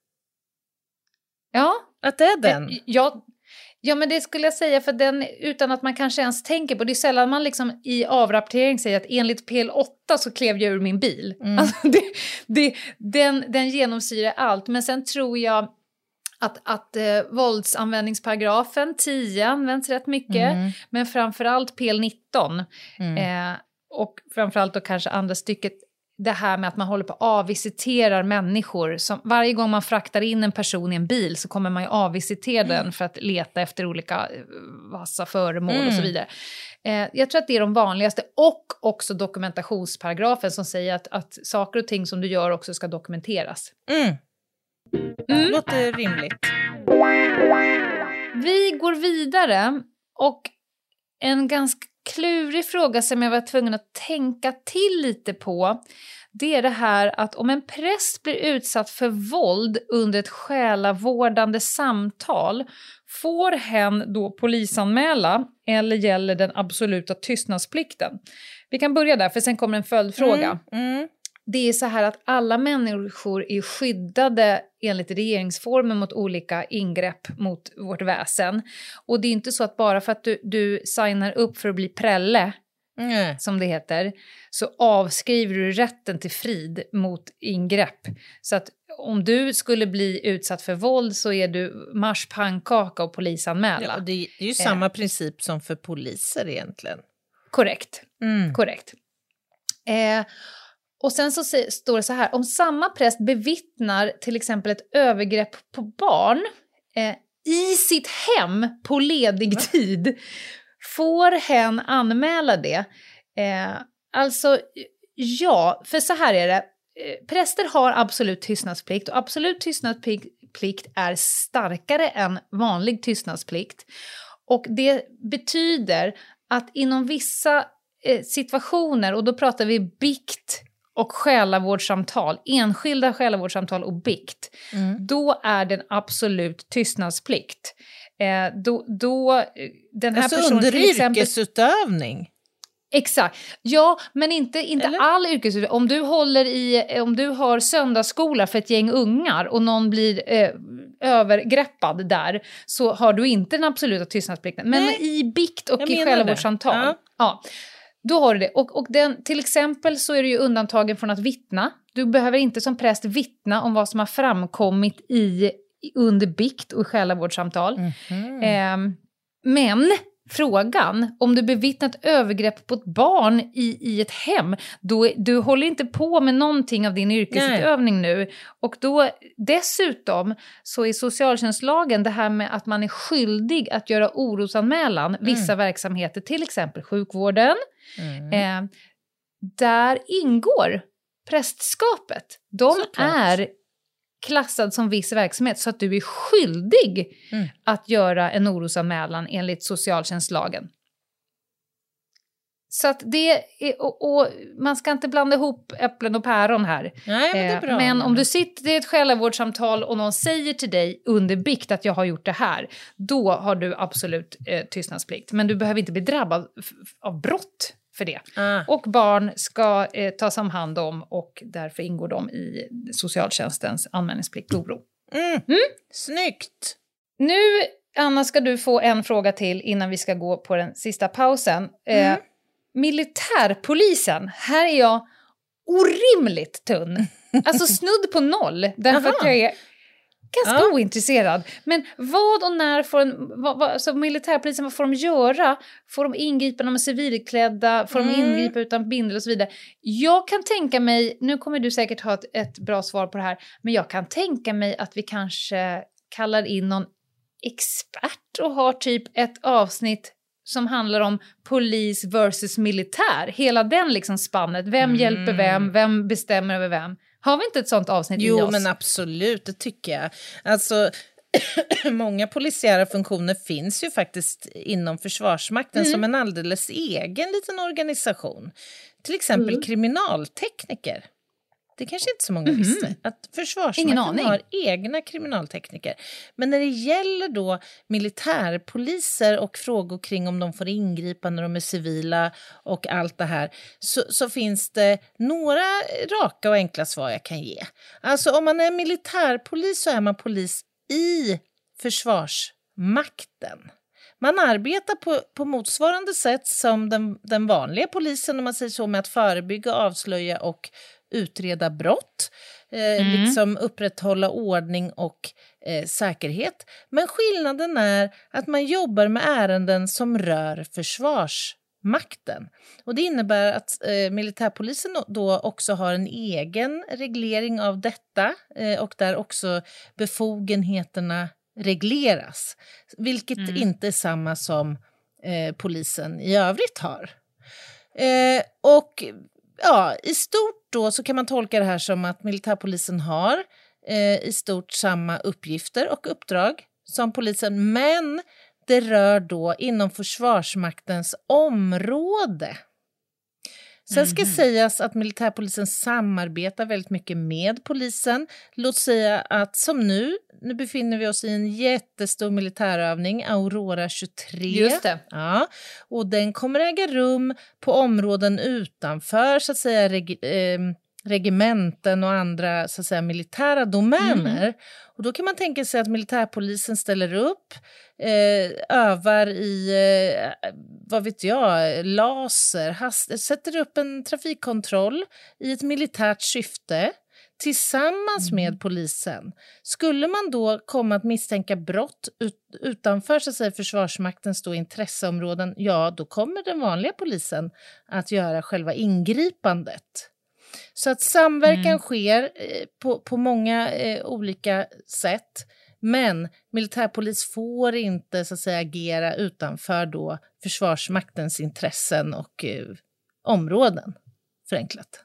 Ja. Att det är den. Ja, men det skulle jag säga, för den, utan att man kanske ens tänker på, det är sällan man liksom i avrapportering säger att enligt PL8 så klev jag ur min bil. Alltså den genomsyrar allt, men sen tror jag att våldsanvändningsparagrafen 10 används rätt mycket, men framförallt PL19 och framförallt då kanske andra stycket, det här med att man håller på att avvisiterar människor. Som, varje gång man fraktar in en person i en bil så kommer man ju avvisitera den för att leta efter olika vassa föremål och så vidare. Jag tror att det är de vanligaste. Och också dokumentationsparagrafen som säger att saker och ting som du gör också ska dokumenteras. Det låter rimligt. Vi går vidare och en ganska klurig fråga som jag var tvungen att tänka till lite på, det är det här att om en präst blir utsatt för våld under ett själavårdande samtal, får hen då polisanmäla eller gäller den absoluta tystnadsplikten? Vi kan börja där, för sen kommer en följdfråga. Det är så här att alla människor är skyddade enligt regeringsformen mot olika ingrepp mot vårt väsen. Och det är inte så att bara för att du signar upp för att bli prälle, som det heter, så avskriver du rätten till frid mot ingrepp. Så att om du skulle bli utsatt för våld så är du marschpannkaka och polisanmäla. Ja, det är ju samma princip som för poliser egentligen. Korrekt. Och sen så står det så här, om samma präst bevittnar till exempel ett övergrepp på barn i sitt hem på ledig tid, får hen anmäla det? Alltså, ja, för så här är det. Präster har absolut tystnadsplikt och absolut tystnadsplikt är starkare än vanlig tystnadsplikt. Och det betyder att inom vissa situationer, och då pratar vi bikt och själavårdssamtal, enskilda själavårdssamtal och bikt, då är det en absolut tystnadsplikt. Då den här alltså personen under till exempel, yrkesutövning? Exakt. Ja, men inte all yrkesutövning. Om du har söndagsskola för ett gäng ungar och någon blir övergreppad där, så har du inte den absoluta tystnadsplikten. Men i bikt och i själavårdssamtal, då har du det. Och till exempel så är det ju undantagen från att vittna. Du behöver inte som präst vittna om vad som har framkommit under bikt och själavårdssamtal. Men frågan, om du bevittnat övergrepp på ett barn i ett hem, då du håller inte på med någonting av din yrkesutövning nu. Och då dessutom så är socialtjänstlagen det här med att man är skyldig att göra orosanmälan vissa verksamheter, till exempel sjukvården. Där ingår prästskapet. De är klassad som viss verksamhet, så att du är skyldig att göra en orosanmälan enligt socialtjänstlagen. Så att det är, och man ska inte blanda ihop äpplen och päron här. Nej, men det är bra. Men om du sitter i ett själavårdssamtal och någon säger till dig under bikt att jag har gjort det här, då har du absolut tystnadsplikt. Men du behöver inte bli drabbad av brott för det. Och barn ska tas om hand om, och därför ingår de i socialtjänstens anmälningsplikt och oro. Snyggt! Nu, Anna, ska du få en fråga till innan vi ska gå på den sista pausen. Militärpolisen, här är jag orimligt tunn. Alltså snudd på 0, därför att jag är ganska ointresserad. Men vad och när får så militärpolisen, vad får de göra? Får de ingripa när de är civilklädda? Får de ingripa utan bindel och så vidare? Jag kan tänka mig, nu kommer du säkert ha ett bra svar på det här, men jag kan tänka mig att vi kanske kallar in någon expert och har typ ett avsnitt som handlar om polis versus militär. Hela den liksom spannet. Vem hjälper vem? Vem bestämmer över vem? Har vi inte ett sånt avsnitt i oss? Jo, men absolut, det tycker jag. Alltså, många polisiära funktioner finns ju faktiskt inom Försvarsmakten som en alldeles egen liten organisation. Till exempel kriminaltekniker. Det kanske inte så många visste, att Försvarsmakten har egna kriminaltekniker. Men när det gäller då militärpoliser och frågor kring om de får ingripa när de är civila och allt det här, så finns det några raka och enkla svar jag kan ge. Alltså om man är militärpolis så är man polis i Försvarsmakten. Man arbetar på motsvarande sätt som den vanliga polisen, om man säger så, med att förebygga, avslöja och utreda brott, liksom upprätthålla ordning och säkerhet. Men skillnaden är att man jobbar med ärenden som rör Försvarsmakten. Och det innebär att militärpolisen då också har en egen reglering av detta och där också befogenheterna regleras. Vilket inte är samma som polisen i övrigt har. Och ja, i stort då så kan man tolka det här som att militärpolisen har i stort samma uppgifter och uppdrag som polisen, men det rör då inom Försvarsmaktens område. Sen ska sägas att militärpolisen samarbetar väldigt mycket med polisen. Låt säga att som nu befinner vi oss i en jättestor militärövning, Aurora 23. Just det. Ja, och den kommer äga rum på områden utanför så att säga regementen och andra så att säga militära domäner. Och då kan man tänka sig att militärpolisen ställer upp, övar i, vad vet jag, laser, sätter upp en trafikkontroll i ett militärt syfte tillsammans med polisen. Skulle man då komma att misstänka brott utanför så att säga Försvarsmaktens då intresseområden, ja då kommer den vanliga polisen att göra själva ingripandet. Så att samverkan sker på många olika sätt, men militärpolis får inte så att säga agera utanför då Försvarsmaktens intressen och områden, förenklat.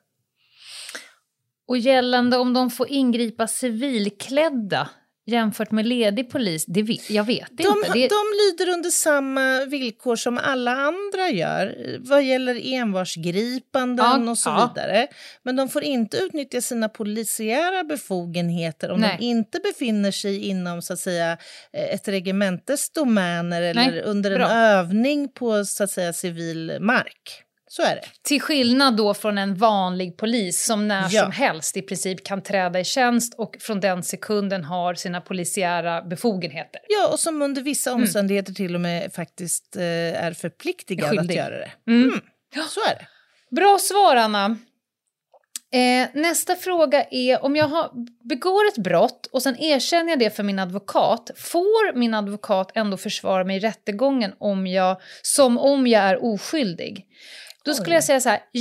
Och gällande om de får ingripa civilklädda jämfört med ledig polis, jag vet inte. De lyder under samma villkor som alla andra gör vad gäller envarsgripanden och så vidare. Men de får inte utnyttja sina polisiära befogenheter om de inte befinner sig inom så att säga ett regementes domäner eller under en övning på så att säga civil mark. Så är det. Till skillnad då från en vanlig polis som när som helst i princip kan träda i tjänst och från den sekunden har sina polisiära befogenheter. Ja, och som under vissa omständigheter till och med faktiskt är förpliktigad att göra det. Så är det. Bra svar, Anna. Nästa fråga är, om jag begår ett brott och sen erkänner jag det för min advokat, får min advokat ändå försvara mig i rättegången som om jag är oskyldig? Då skulle jag säga så här,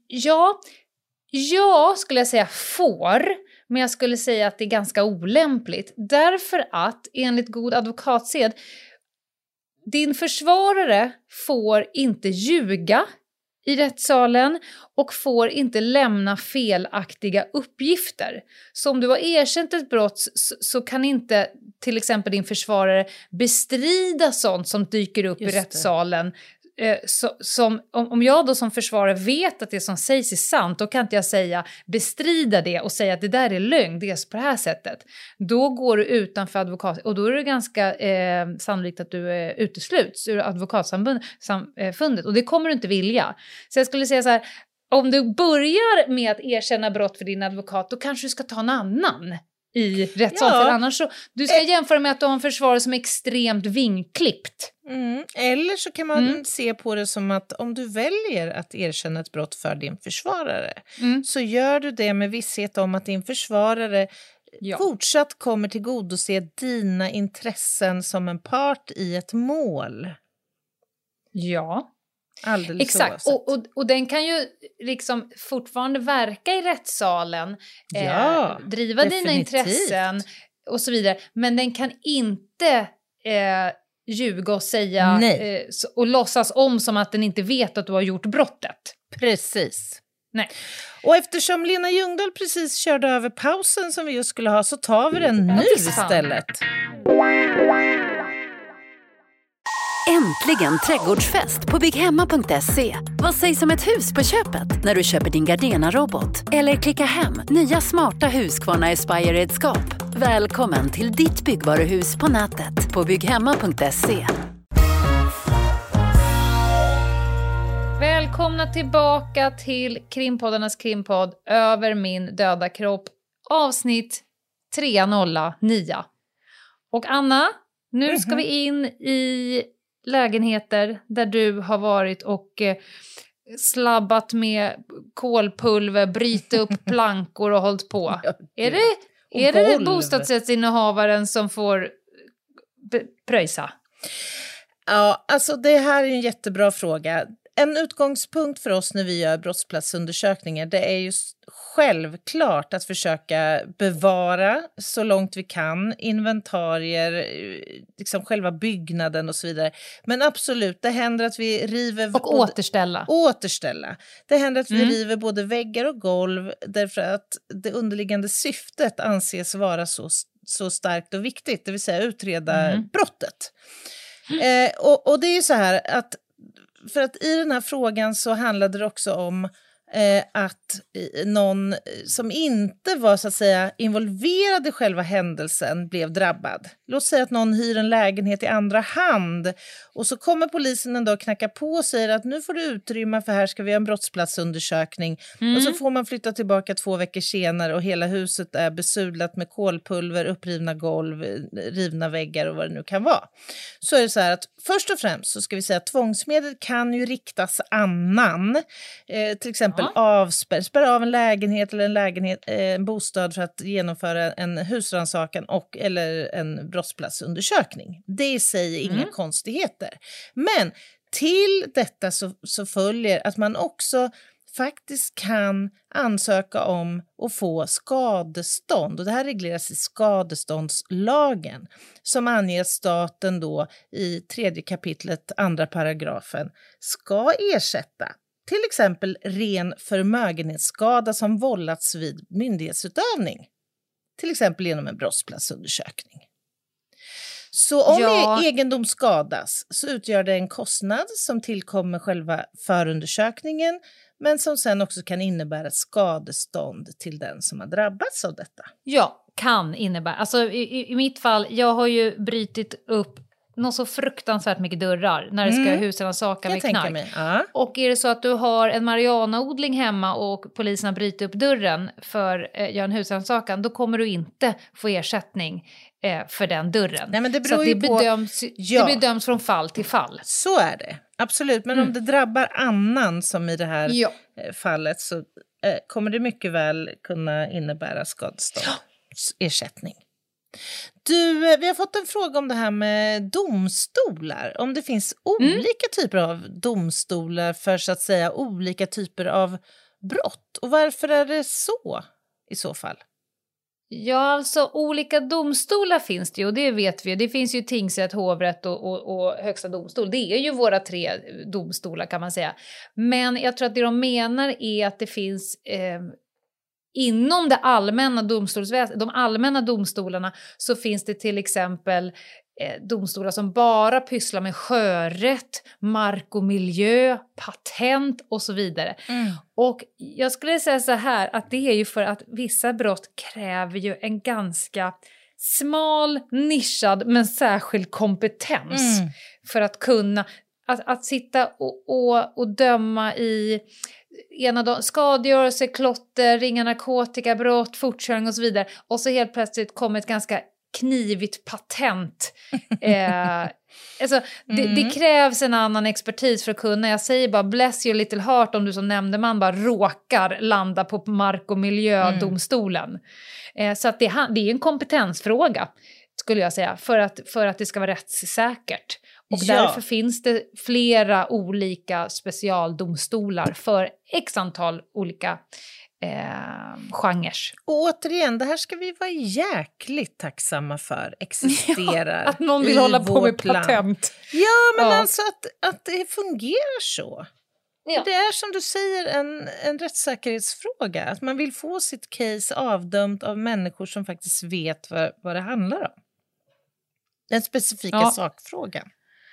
ja skulle jag säga får, men jag skulle säga att det är ganska olämpligt. Därför att enligt god advokatsed, din försvarare får inte ljuga i rättssalen och får inte lämna felaktiga uppgifter. Så om du har erkänt ett brott så kan inte till exempel din försvarare bestrida sånt som dyker upp i rättssalen om jag då som försvarare vet att det som sägs är sant, då kan inte jag bestrida det och säga att det där är lögn, det är på det här sättet. Då går du utanför advokat, och då är det ganska sannolikt att du utesluts ur advokatsamfundet, och det kommer du inte vilja. Så jag skulle säga så här, om du börjar med att erkänna brott för din advokat, då kanske du ska ta en annan i rättssal, för annars så, du ska jämföra med att du har en försvarare som är extremt vingklippt. Eller så kan man se på det som att om du väljer att erkänna ett brott för din försvarare, så gör du det med visshet om att din försvarare fortsatt kommer tillgodose dina intressen som en part i ett mål. Ja. Alldeles exakt, och den kan ju liksom fortfarande verka i rättssalen, driva dina intressen och så vidare, men den kan inte ljuga och säga och låtsas om som att den inte vet att du har gjort brottet. Precis. Nej. Och eftersom Lena Ljungdahl precis körde över pausen som vi just skulle ha, så tar vi den nu istället. Äntligen trädgårdsfest på bygghemma.se. Vad sägs om ett hus på köpet när du köper din Gardena-robot? Eller klicka hem nya smarta Husqvarna Aspire-redskap. Välkommen till ditt byggvaruhus på nätet på bygghemma.se. Välkomna tillbaka till Krimpoddarnas krimpodd Över min döda kropp. Avsnitt 309. Och Anna, nu ska vi in i lägenheter där du har varit och slabbat med kolpulver, bryta upp plankor och hållit på. Är det bostadsrättsinnehavaren som får pröjsa? Ja, alltså det här är en jättebra fråga. En utgångspunkt för oss när vi gör brottsplatsundersökningar, det är ju självklart att försöka bevara så långt vi kan inventarier, liksom själva byggnaden och så vidare. Men absolut, det händer att vi river... Och återställa. Det händer att vi river både väggar och golv därför att det underliggande syftet anses vara så starkt och viktigt, det vill säga utreda brottet. Och det är ju så här att för att i den här frågan så handlade det också om att någon som inte var så att säga involverad i själva händelsen blev drabbad. Låt säga att någon hyr en lägenhet i andra hand och så kommer polisen en dag och knackar på och säger att nu får du utrymma för här ska vi ha en brottsplatsundersökning. Och så får man flytta tillbaka 2 veckor senare och hela huset är besudlat med kolpulver, upprivna golv, rivna väggar och vad det nu kan vara. Så är det så här att först och främst så ska vi säga att tvångsmedel kan ju riktas annan. Till exempel spärra av en lägenhet eller en bostad för att genomföra en husrannsakan eller en brottsplatsundersökning. Det i sig är inga konstigheter. Men till detta så följer att man också faktiskt kan ansöka om att få skadestånd. Och det här regleras i skadeståndslagen som anger att staten då i 3 kapitlet 2 paragrafen ska ersätta till exempel ren förmögenhetsskada som vållats vid myndighetsutövning. Till exempel genom en brottsplatsundersökning. Så om egendom skadas så utgör det en kostnad som tillkommer själva förundersökningen men som sen också kan innebära skadestånd till den som har drabbats av detta. Ja, kan innebära. Alltså i mitt fall, jag har ju brytit upp något så fruktansvärt mycket dörrar när det ska husrannsaka med knark. Och är det så att du har en marijuanaodling hemma och polisen har brytit upp dörren för att göra en husrannsakan, då kommer du inte få ersättning för den dörren. Nej, men det så det bedöms från fall till fall. Så är det, absolut. Men om det drabbar annan som i det här fallet så kommer det mycket väl kunna innebära skadestånd, ersättning. Vi har fått en fråga om det här med domstolar. Om det finns olika typer av domstolar för så att säga olika typer av brott. Och varför är det så i så fall? Ja, alltså olika domstolar finns det ju och det vet vi. Det finns ju tingsrätt, hovrätt och högsta domstol. Det är ju våra 3 domstolar kan man säga. Men jag tror att det de menar är att det finns... inom det allmänna domstolsväsendet, de allmänna domstolarna så finns det till exempel domstolar som bara pysslar med sjörätt, mark och miljö, patent och så vidare. Och jag skulle säga så här att det är ju för att vissa brott kräver ju en ganska smal, nischad men särskild kompetens för att kunna att sitta och döma i skadegörelse, klotter, ringa narkotikabrott, fortkörning och så vidare. Och så helt plötsligt kommer ett ganska knivigt patent. Alltså, det krävs en annan expertis för att kunna. Jag säger bara bless your little heart om du som nämndeman bara råkar landa på mark- och miljödomstolen. Så att det är en kompetensfråga skulle jag säga för att det ska vara rättssäkert. Och därför finns det flera olika specialdomstolar för x antal olika genrer. Och återigen, det här ska vi vara jäkligt tacksamma för existerar att någon vill hålla på med patent. Ja, men alltså att det fungerar så. Ja. Det är som du säger en rättssäkerhetsfråga. Att man vill få sitt case avdömt av människor som faktiskt vet vad det handlar om. Den specifika sakfrågan.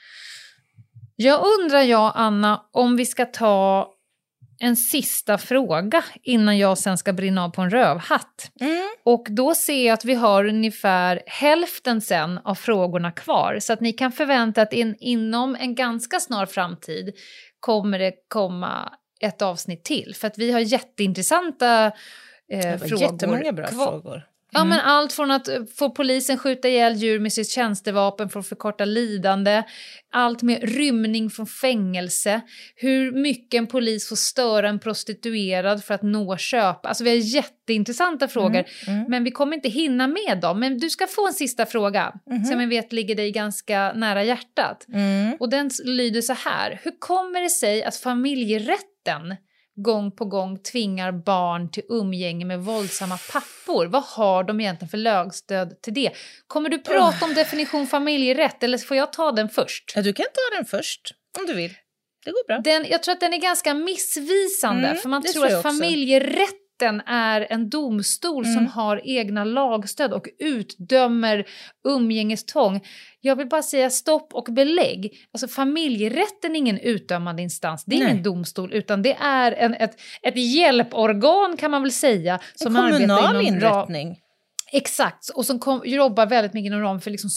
Jag undrar, Anna, om vi ska ta en sista fråga innan jag sen ska brinna av på en rövhatt. Och då ser jag att vi har ungefär hälften sen av frågorna kvar. Så att ni kan förvänta att inom en ganska snar framtid kommer det komma ett avsnitt till. För att vi har jätteintressanta frågor. Jättemånga bra frågor. Ja, men allt från att få polisen skjuta ihjäl djur med sitt tjänstevapen för att förkorta lidande. Allt med rymning från fängelse. Hur mycket en polis får störa en prostituerad för att nå köp. Alltså vi har jätteintressanta frågor. Men vi kommer inte hinna med dem. Men du ska få en sista fråga. Som jag vet ligger dig ganska nära hjärtat. Och den lyder så här. Hur kommer det sig att familjerätten gång på gång tvingar barn till umgänge med våldsamma pappor? Vad har de egentligen för lagstöd till det? Kommer du prata om definition familjerätt eller får jag ta den först? Ja, du kan ta den först om du vill. Det går bra. Jag tror att den är ganska missvisande för man tror att familjerätten är en domstol som har egna lagstöd och utdömer umgängestvång. Jag vill bara säga stopp och belägg. Alltså familjerätten är ingen utdömande instans. Det är ingen domstol utan det är ett hjälporgan kan man väl säga. Som en kommunal inrättning. Exakt, och som jobbar väldigt mycket inom ram för liksom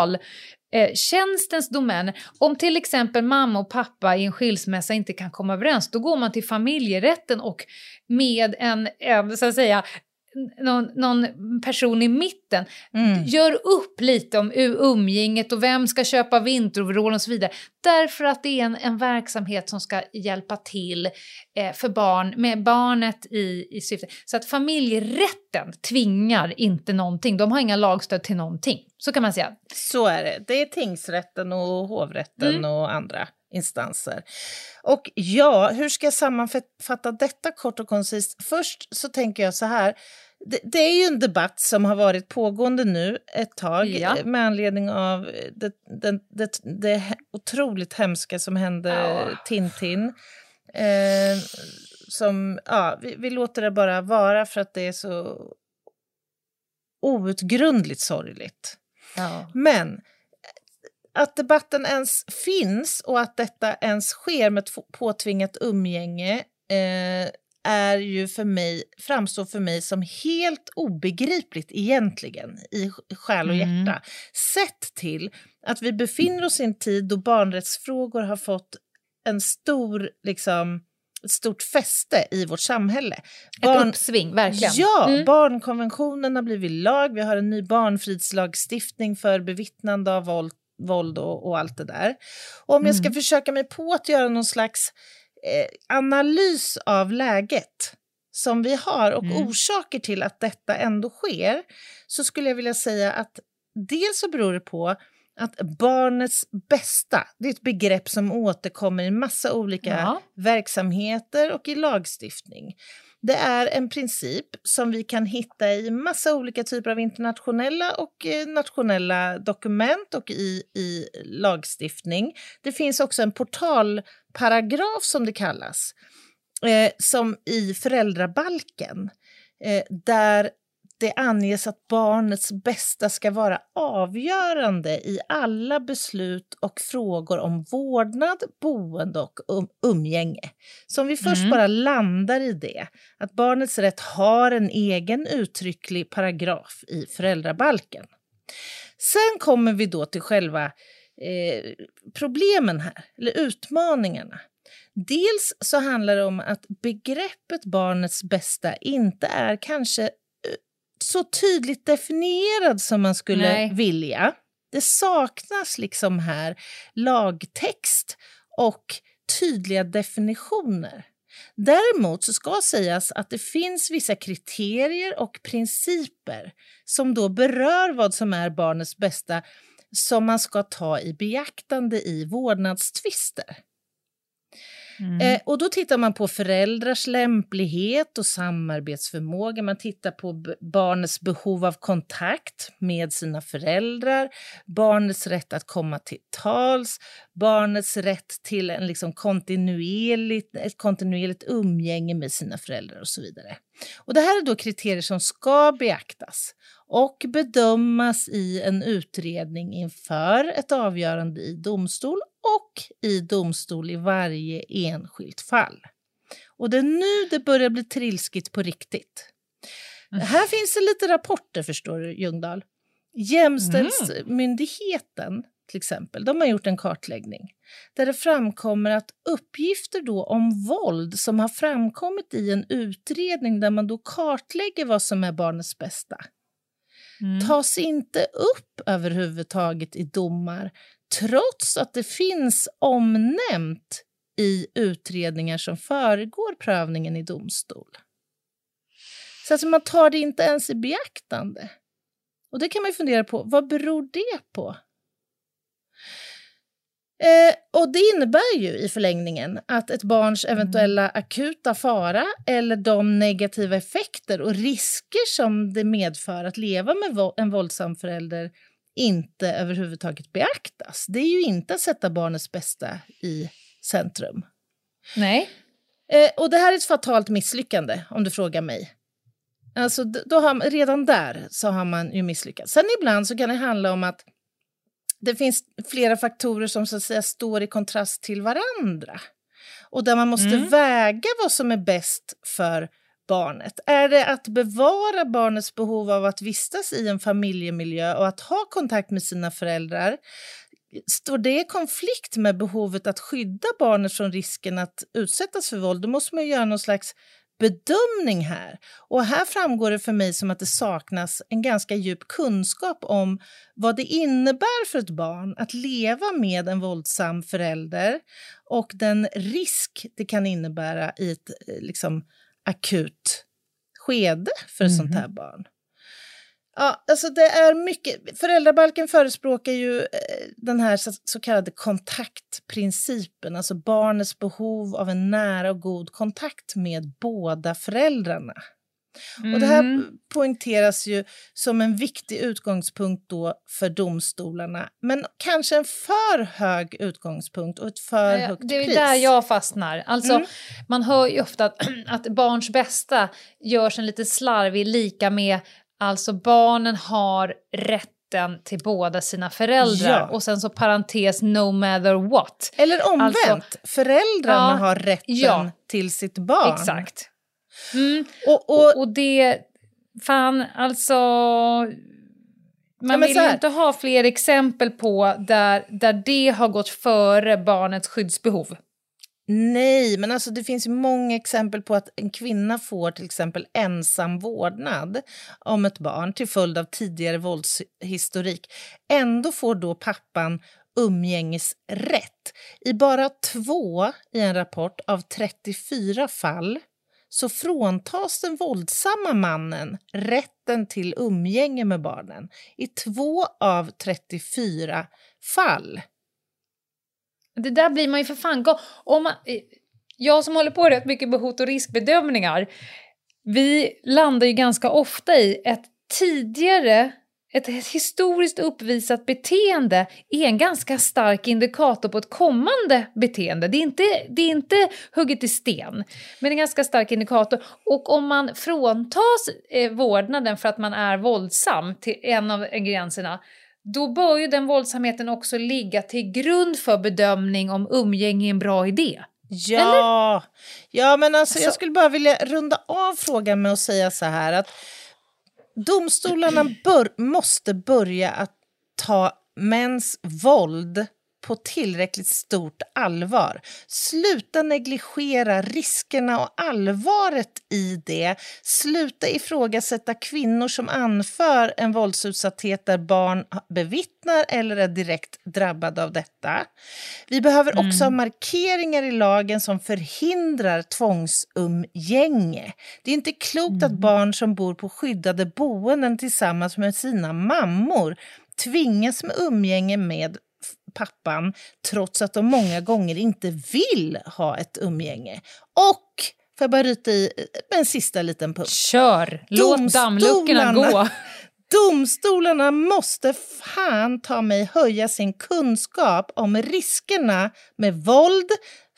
tjänstens domän. Om till exempel mamma och pappa i en skilsmässa inte kan komma överens, då går man till familjerätten och med en så att säga någon person i mitten gör upp lite om umgänget och vem ska köpa vinteroverall och så vidare. Därför att det är en verksamhet som ska hjälpa till för barn, med barnet i syfte. Så att familjerätten tvingar inte någonting. De har inga lagstöd till någonting. Så kan man säga. Så är det. Det är tingsrätten och hovrätten och andra instanser. Och hur ska jag sammanfatta detta kort och koncist? Först så tänker jag så här. Det är ju en debatt som har varit pågående nu ett tag med anledning av det otroligt hemska som hände Tintin. Vi låter det bara vara för att det är så outgrundligt sorgligt. Ja. Men att debatten ens finns och att detta ens sker med ett påtvingat umgänge är ju framstår för mig som helt obegripligt egentligen i själ och hjärta. Sett till att vi befinner oss i en tid då barnrättsfrågor har fått ett stort fäste i vårt samhälle. Ett uppsving, verkligen. Ja, barnkonventionen har blivit lag. Vi har en ny barnfridslagstiftning för bevittnande av våld och allt det där. Och om jag ska försöka mig på att göra någon slags analys av läget som vi har och orsaker till att detta ändå sker, så skulle jag vilja säga att dels så beror det på att barnets bästa, det är ett begrepp som återkommer i massa olika verksamheter och i lagstiftning. Det är en princip som vi kan hitta i massa olika typer av internationella och nationella dokument och i lagstiftning. Det finns också en portalparagraf som det kallas, som i föräldrabalken, där det anges att barnets bästa ska vara avgörande i alla beslut och frågor om vårdnad, boende och umgänge. Så om vi först bara landar i det, att barnets rätt har en egen uttrycklig paragraf i föräldrabalken. Sen kommer vi då till själva problemen här, eller utmaningarna. Dels så handlar det om att begreppet barnets bästa inte är kanske så tydligt definierad som man skulle vilja. Det saknas liksom här lagtext och tydliga definitioner. Däremot så ska sägas att det finns vissa kriterier och principer som då berör vad som är barnets bästa som man ska ta i beaktande i vårdnadstvister. Och då tittar man på föräldrars lämplighet och samarbetsförmåga. Man tittar på barnets behov av kontakt med sina föräldrar, barnets rätt att komma till tals, barnets rätt till en liksom ett kontinuerligt umgänge med sina föräldrar och så vidare. Och det här är då kriterier som ska beaktas och bedömas i en utredning inför ett avgörande i domstol och i domstol i varje enskilt fall. Och det är nu det börjar bli trilskigt på riktigt. Här finns det lite rapporter, förstår du, Ljungdahl. Jämställdhetsmyndigheten till exempel, de har gjort en kartläggning där det framkommer att uppgifter då om våld som har framkommit i en utredning där man då kartlägger vad som är barnets bästa tas inte upp överhuvudtaget i domar, trots att det finns omnämnt i utredningar som föregår prövningen i domstol. Så alltså man tar det inte ens i beaktande. Och det kan man ju fundera på, vad beror det på? Och det innebär ju i förlängningen att ett barns eventuella akuta fara eller de negativa effekter och risker som det medför att leva med en våldsam förälder inte överhuvudtaget beaktas. Det är ju inte att sätta barnets bästa i centrum. Nej. Och det här är ett fatalt misslyckande om du frågar mig. Alltså redan där så har man ju misslyckats. Sen ibland så kan det handla om att det finns flera faktorer som så att säga står i kontrast till varandra. Och där man måste väga vad som är bäst för barnet. Är det att bevara barnets behov av att vistas i en familjemiljö och att ha kontakt med sina föräldrar? Står det i konflikt med behovet att skydda barnet från risken att utsättas för våld? Då måste man göra någon slags bedömning här. Och här framgår det för mig som att det saknas en ganska djup kunskap om vad det innebär för ett barn att leva med en våldsam förälder och den risk det kan innebära i ett liksom akut skede för ett sånt här barn. Ja, alltså det är mycket. Föräldrabalken förespråkar ju den här så kallade kontaktprincipen, alltså barnets behov av en nära och god kontakt med båda föräldrarna. Och det här poängteras ju som en viktig utgångspunkt då för domstolarna, men kanske en för hög utgångspunkt och ett för högt pris. Det är där jag fastnar. Alltså, man hör ju ofta att barns bästa görs en lite slarvig lika med, alltså barnen har rätten till båda sina föräldrar och sen så parentes no matter what. Eller omvänt, alltså, föräldrarna har rätten till sitt barn. Exakt. Och det, fan, alltså man vill ju inte ha fler exempel på där det har gått före barnets skyddsbehov. Nej, men alltså det finns ju många exempel på att en kvinna får till exempel ensam vårdnad om ett barn till följd av tidigare våldshistorik. Ändå får då pappan umgängesrätt. I bara 2 i en rapport av 34 fall så fråntas den våldsamma mannen rätten till umgänge med barnen. I 2 av 34 fall. Det där blir man ju för fan... Jag som håller på rätt mycket med hot- och riskbedömningar, vi landar ju ganska ofta i ett ett historiskt uppvisat beteende är en ganska stark indikator på ett kommande beteende. Det är inte hugget i sten, men en ganska stark indikator. Och om man fråntas vårdnaden för att man är våldsam till en av ingredienserna, då bör ju den våldsamheten också ligga till grund för bedömning om umgänge är en bra idé. Ja, ja, men alltså, jag skulle bara vilja runda av frågan med att säga så här att domstolarna måste börja att ta mäns våld på tillräckligt stort allvar. Sluta negligera riskerna och allvaret i det. Sluta ifrågasätta kvinnor som anför en våldsutsatthet där barn bevittnar eller är direkt drabbade av detta. Vi behöver också ha markeringar i lagen som förhindrar tvångsumgänge. Det är inte klokt att barn som bor på skyddade boenden tillsammans med sina mammor tvingas med umgänge med pappan trots att de många gånger inte vill ha ett umgänge. Och får jag bara ryta i en sista liten punkt. Kör, låt dammluckorna gå. Domstolarna måste fan ta mig höja sin kunskap om riskerna med våld,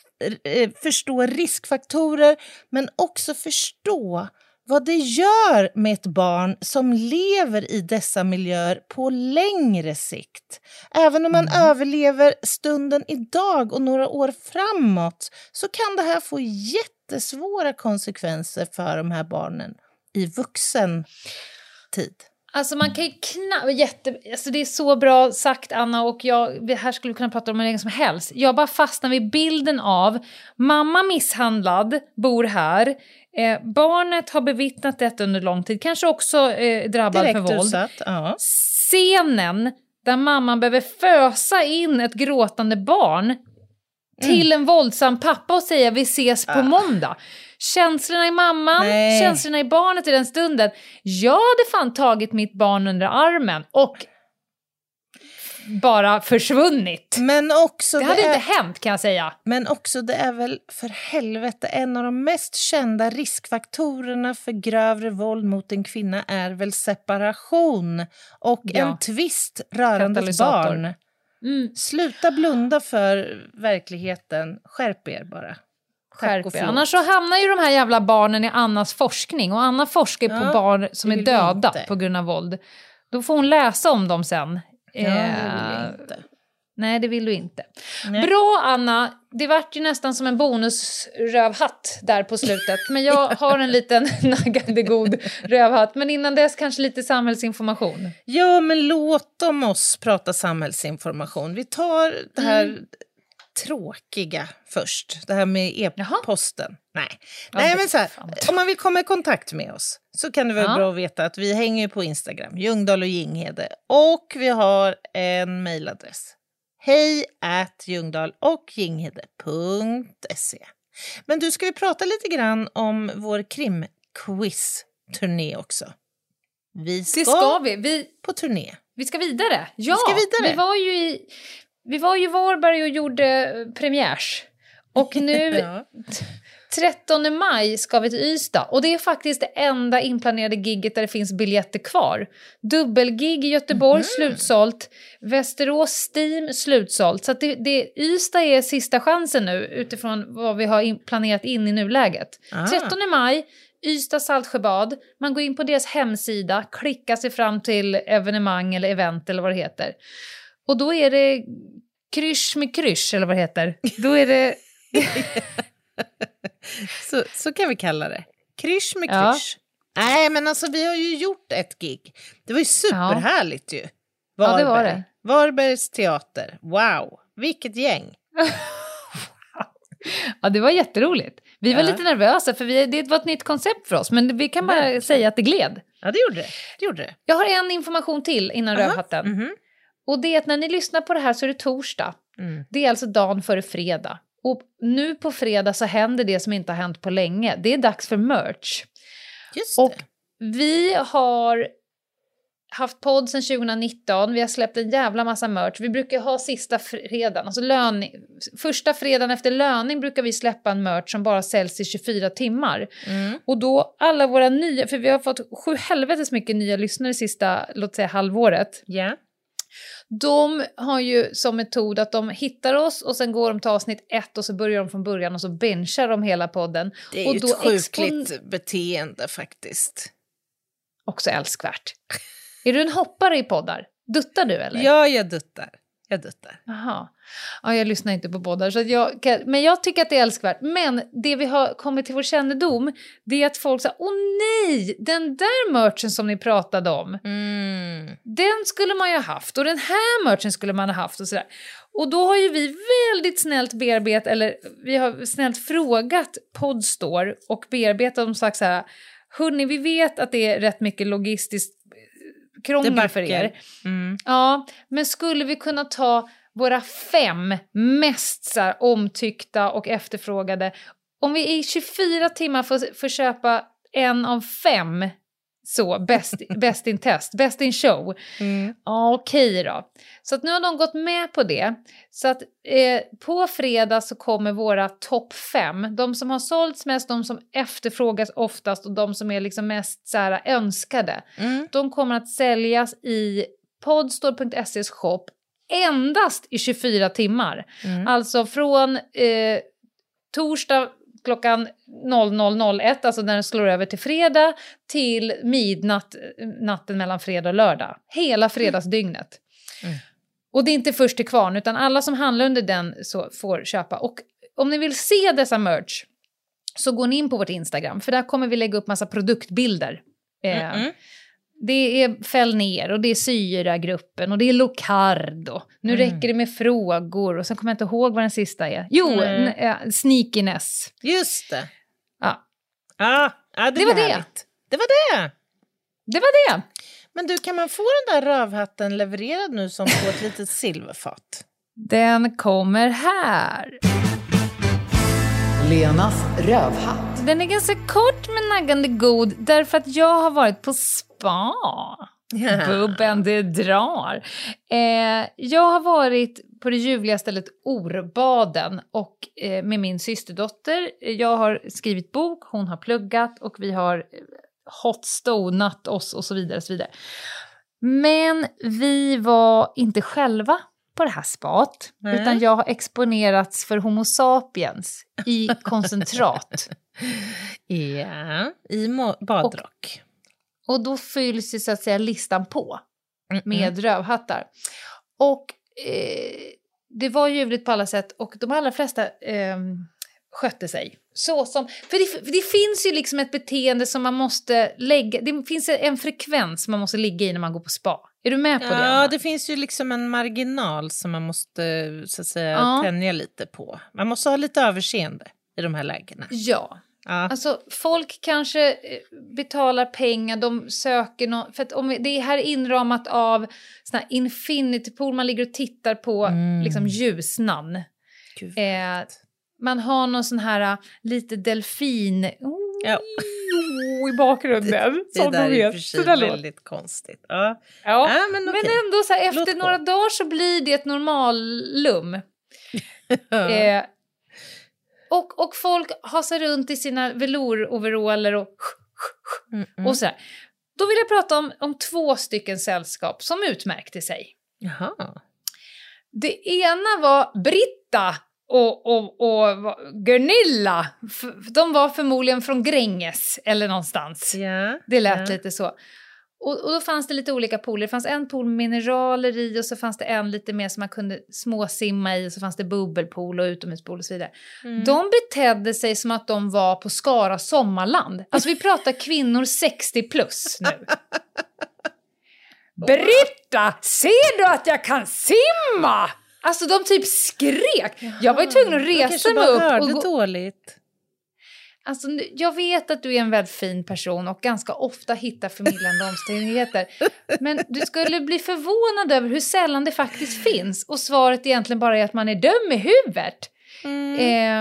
förstå riskfaktorer, men också förstå vad det gör med ett barn som lever i dessa miljöer på längre sikt. Även om man överlever stunden idag och några år framåt så kan det här få jättesvåra konsekvenser för de här barnen i vuxen tid. Alltså man kan ju alltså det är så bra sagt, Anna, och här skulle vi kunna prata om en som helst. Jag bara fastnar vid bilden av mamma misshandlad, bor här. Barnet har bevittnat detta under lång tid, kanske också drabbad direkt för våld. Utsatt, ja. Scenen där mamman behöver fösa in ett gråtande barn till en våldsam pappa och säga vi ses på måndag. Känslorna i mamman, känslorna i barnet i den stunden. Jag hade fan tagit mitt barn under armen och bara försvunnit. Men också det hade inte hänt, kan jag säga. Men också det är väl för helvete en av de mest kända riskfaktorerna för grövre våld mot en kvinna är väl separation och en tvist rörande ett barn. Sluta blunda för verkligheten. Skärp er bara. Annars så hamnar ju de här jävla barnen i Annas forskning. Och Anna forskar på barn som är döda på grund av våld. Då får hon läsa om dem sen. Det vill jag inte. Nej, det vill du inte. Nej. Bra, Anna. Det vart ju nästan som en bonusrövhatt där på slutet. Men jag har en liten naggande god rövhatt. Men innan dess kanske lite samhällsinformation. Ja, men låt oss prata samhällsinformation. Vi tar det här tråkiga först. Det här med e-posten. Nej, men så här, om man vill komma i kontakt med oss så kan det vara bra att veta att vi hänger på Instagram, Ljungdahl och Ginghede. Och vi har en mejladress. hej@ljungdahlochginghede.se. Men du, ska vi prata lite grann om vår krimquiz-turné också? Det ska vi på turné. Vi ska vidare. Ja, vi ska vidare. Vi var ju i Varberg och gjorde premiärs. Och nu 13 maj ska vi till Ystad. Och det är faktiskt det enda inplanerade gigget där det finns biljetter kvar. Dubbelgig i Göteborg, slutsålt. Västerås Steam, slutsålt. Så att Ystad är sista chansen nu utifrån vad vi har planerat in i nuläget. 13 maj, Ystad Saltsjöbad. Man går in på deras hemsida, klickar sig fram till evenemang eller event eller vad det heter. Och då är det krysch med krysch, eller vad det heter. Då är det... så kan vi kalla det. Krysch med krysch. Nej, men alltså vi har ju gjort ett gig. Det var ju superhärligt ju. Varberg. Ja, det var det. Varbergs teater. Wow, vilket gäng. Ja, det var jätteroligt. Vi var lite nervösa för det var ett nytt koncept för oss. Men vi kan bara säga att det gled. Ja, det gjorde det. Jag har en information till innan rövhatten. Och det är att när ni lyssnar på det här så är det torsdag. Det är alltså dagen före fredag. Och nu på fredag så händer det som inte har hänt på länge. Det är dags för merch. Just det. Och vi har haft podd sedan 2019. Vi har släppt en jävla massa merch. Vi brukar ha sista fredagen, alltså första fredagen efter löning brukar vi släppa en merch som bara säljs i 24 timmar. Och då alla våra nya, för vi har fått 7 helvetes mycket nya lyssnare sista, låt säga halvåret. Ja. Yeah. De har ju som metod att de hittar oss och sen går de till avsnitt 1 och så börjar de från början och så benchar de hela podden. Det är och ju då ett sjukligt beteende faktiskt. Också älskvärt. Är du en hoppare i poddar? Duttar du eller? Ja, jag duttar. Jaha. Ja, jag lyssnar inte på poddar. Så men jag tycker att det är älskvärt. Men det vi har kommit till vår kännedom, det är att folk säger, åh nej, den där merchen som ni pratade om, den skulle man ju ha haft. Och den här merchen skulle man ha haft och sådär. Och då har ju vi väldigt snällt bearbetat, eller vi har snällt frågat Podstore och bearbetat och sagt så här, hörni, vi vet att det är rätt mycket logistiskt krångel för er. Ja, men skulle vi kunna ta våra 5 mest så här, omtyckta och efterfrågade, om vi i 24 timmar får köpa 1 av 5 så best in test, best in show. Ja, okej då. Så att nu har de gått med på det. Så att på fredag så kommer våra topp 5. De som har sålts mest, de som efterfrågas oftast och de som är liksom mest så här, önskade. De kommer att säljas i podstore.se's shop endast i 24 timmar. Alltså från torsdag klockan 00.01, alltså när den slår över till fredag, till midnatt, natten mellan fredag och lördag. Hela fredagsdygnet. Och det är inte först till kvarn, utan alla som handlar under den så får köpa. Och om ni vill se dessa merch så går ni in på vårt Instagram, för där kommer vi lägga upp massa produktbilder. Det är Fäll ner och det är Syra-gruppen och det är Locardo. Nu räcker det med frågor och sen kommer jag inte ihåg vad den sista är. Jo, Sneakiness. Just det. Ja. Det var det. Det var det. Men du, kan man få den där rövhatten levererad nu som på ett litet silverfat? Den kommer här. Lenas rövhatt. Den är ganska kort men naggande god därför att jag har varit på spa. Bubben, det drar. Jag har varit på det ljuvliga stället Orbaden och med min systerdotter. Jag har skrivit bok, hon har pluggat och vi har hotstonat oss och så vidare och så vidare. Men vi var inte själva på det här spat, utan jag har exponerats för Homo sapiens i koncentrat. Ja, i badrock. Och då fylls ju så att säga listan på med rövhattar. Och det var ljuvligt på alla sätt och de allra flesta skötte sig. Så som, för det finns ju liksom ett beteende som man måste lägga, det finns en frekvens man måste ligga i när man går på spa. Är du med på det? Ja, det finns ju liksom en marginal som man måste så att säga tänja lite på. Man måste ha lite överseende i de här lägena. Ja. Alltså folk kanske betalar pengar, de söker för att om det är här inramat av sån här infinity pool, man ligger och tittar på liksom ljusnan. Man har någon sån här lite delfin i bakgrunden. Det där är för sig väldigt konstigt. Ja. Men ändå så här, efter några dagar så blir det ett normallum. Och folk har sig runt i sina velouroveraller och så här. Då vill jag prata om 2 stycken sällskap som utmärkte sig. Jaha. Det ena var Britta och Gunilla. De var förmodligen från Gränges eller någonstans. Det lät lite så. Och då fanns det lite olika pooler. Det fanns en pool med mineraler i och så fanns det en lite mer som man kunde småsimma i och så fanns det bubbelpool och utomhuspool och så vidare. De betedde sig som att de var på Skara sommarland. Alltså vi pratar kvinnor 60 plus nu. Britta, ser du att jag kan simma? Alltså de typ skrek. Jag var ju tvungen att resa mig upp och gå. Dåligt. Alltså, jag vet att du är en väldigt fin person och ganska ofta hittar förmildrande omständigheter. Men du skulle bli förvånad över hur sällan det faktiskt finns. Och svaret egentligen bara är att man är dum i huvudet.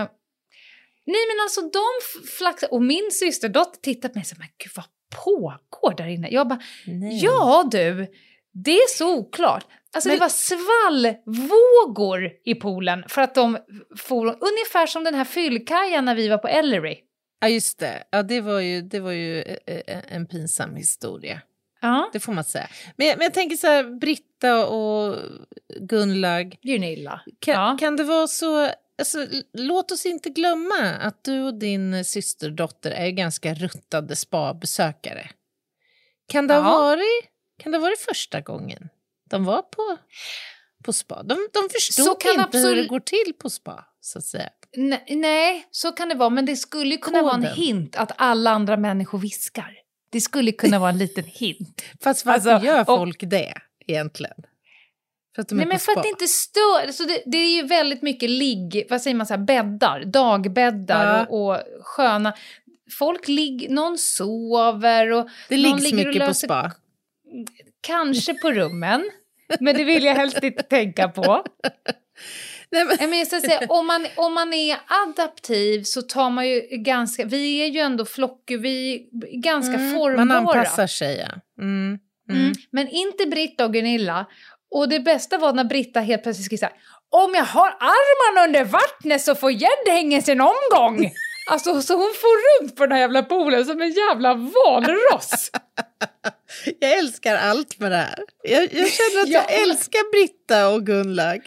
Nej men alltså de flaxar. Och min systerdotter tittar på mig och säger, men gud vad pågår där inne. Jag bara, ja du, det är så oklart. Alltså det var svallvågor i poolen för att de for ungefär som den här fyllkajan när vi var på Ellery. Ja, just det. Ja, det var ju en pinsam historia. Ja. Det får man säga. Men jag tänker så här, Britta och Gunlag. Gunilla. Kan det vara så... Alltså, låt oss inte glömma att du och din systerdotter är ganska ruttade spa-besökare. Kan det ha varit första gången de var på spa? De förstod inte hur det går till på spa, så att säga. Nej, så kan det vara. Men det skulle kunna vara en hint att alla andra människor viskar. Det skulle kunna vara en liten hint. Fast varför gör folk det egentligen? För att de är på för spa. att det inte stör. Så det är ju väldigt mycket vad säger man så här, bäddar, dagbäddar och sköna. Folk någon sover och det ligger mycket på spa. Kanske på rummen, men det vill jag helst inte tänka på. Nej, men jag ska säga, om man är adaptiv så tar man ju ganska, vi är ju ändå vi är ganska formbara. Man anpassar sig, ja. Men inte Britta och Gunilla. Och det bästa var när Britta helt plötsligt skulle säga, om jag har armarna under vattnet så får gäddhängen sin omgång. Alltså så hon får runt på den här jävla poolen som en jävla valross. Jag älskar allt med det här. Jag känner att jag älskar Britta och Gunlag.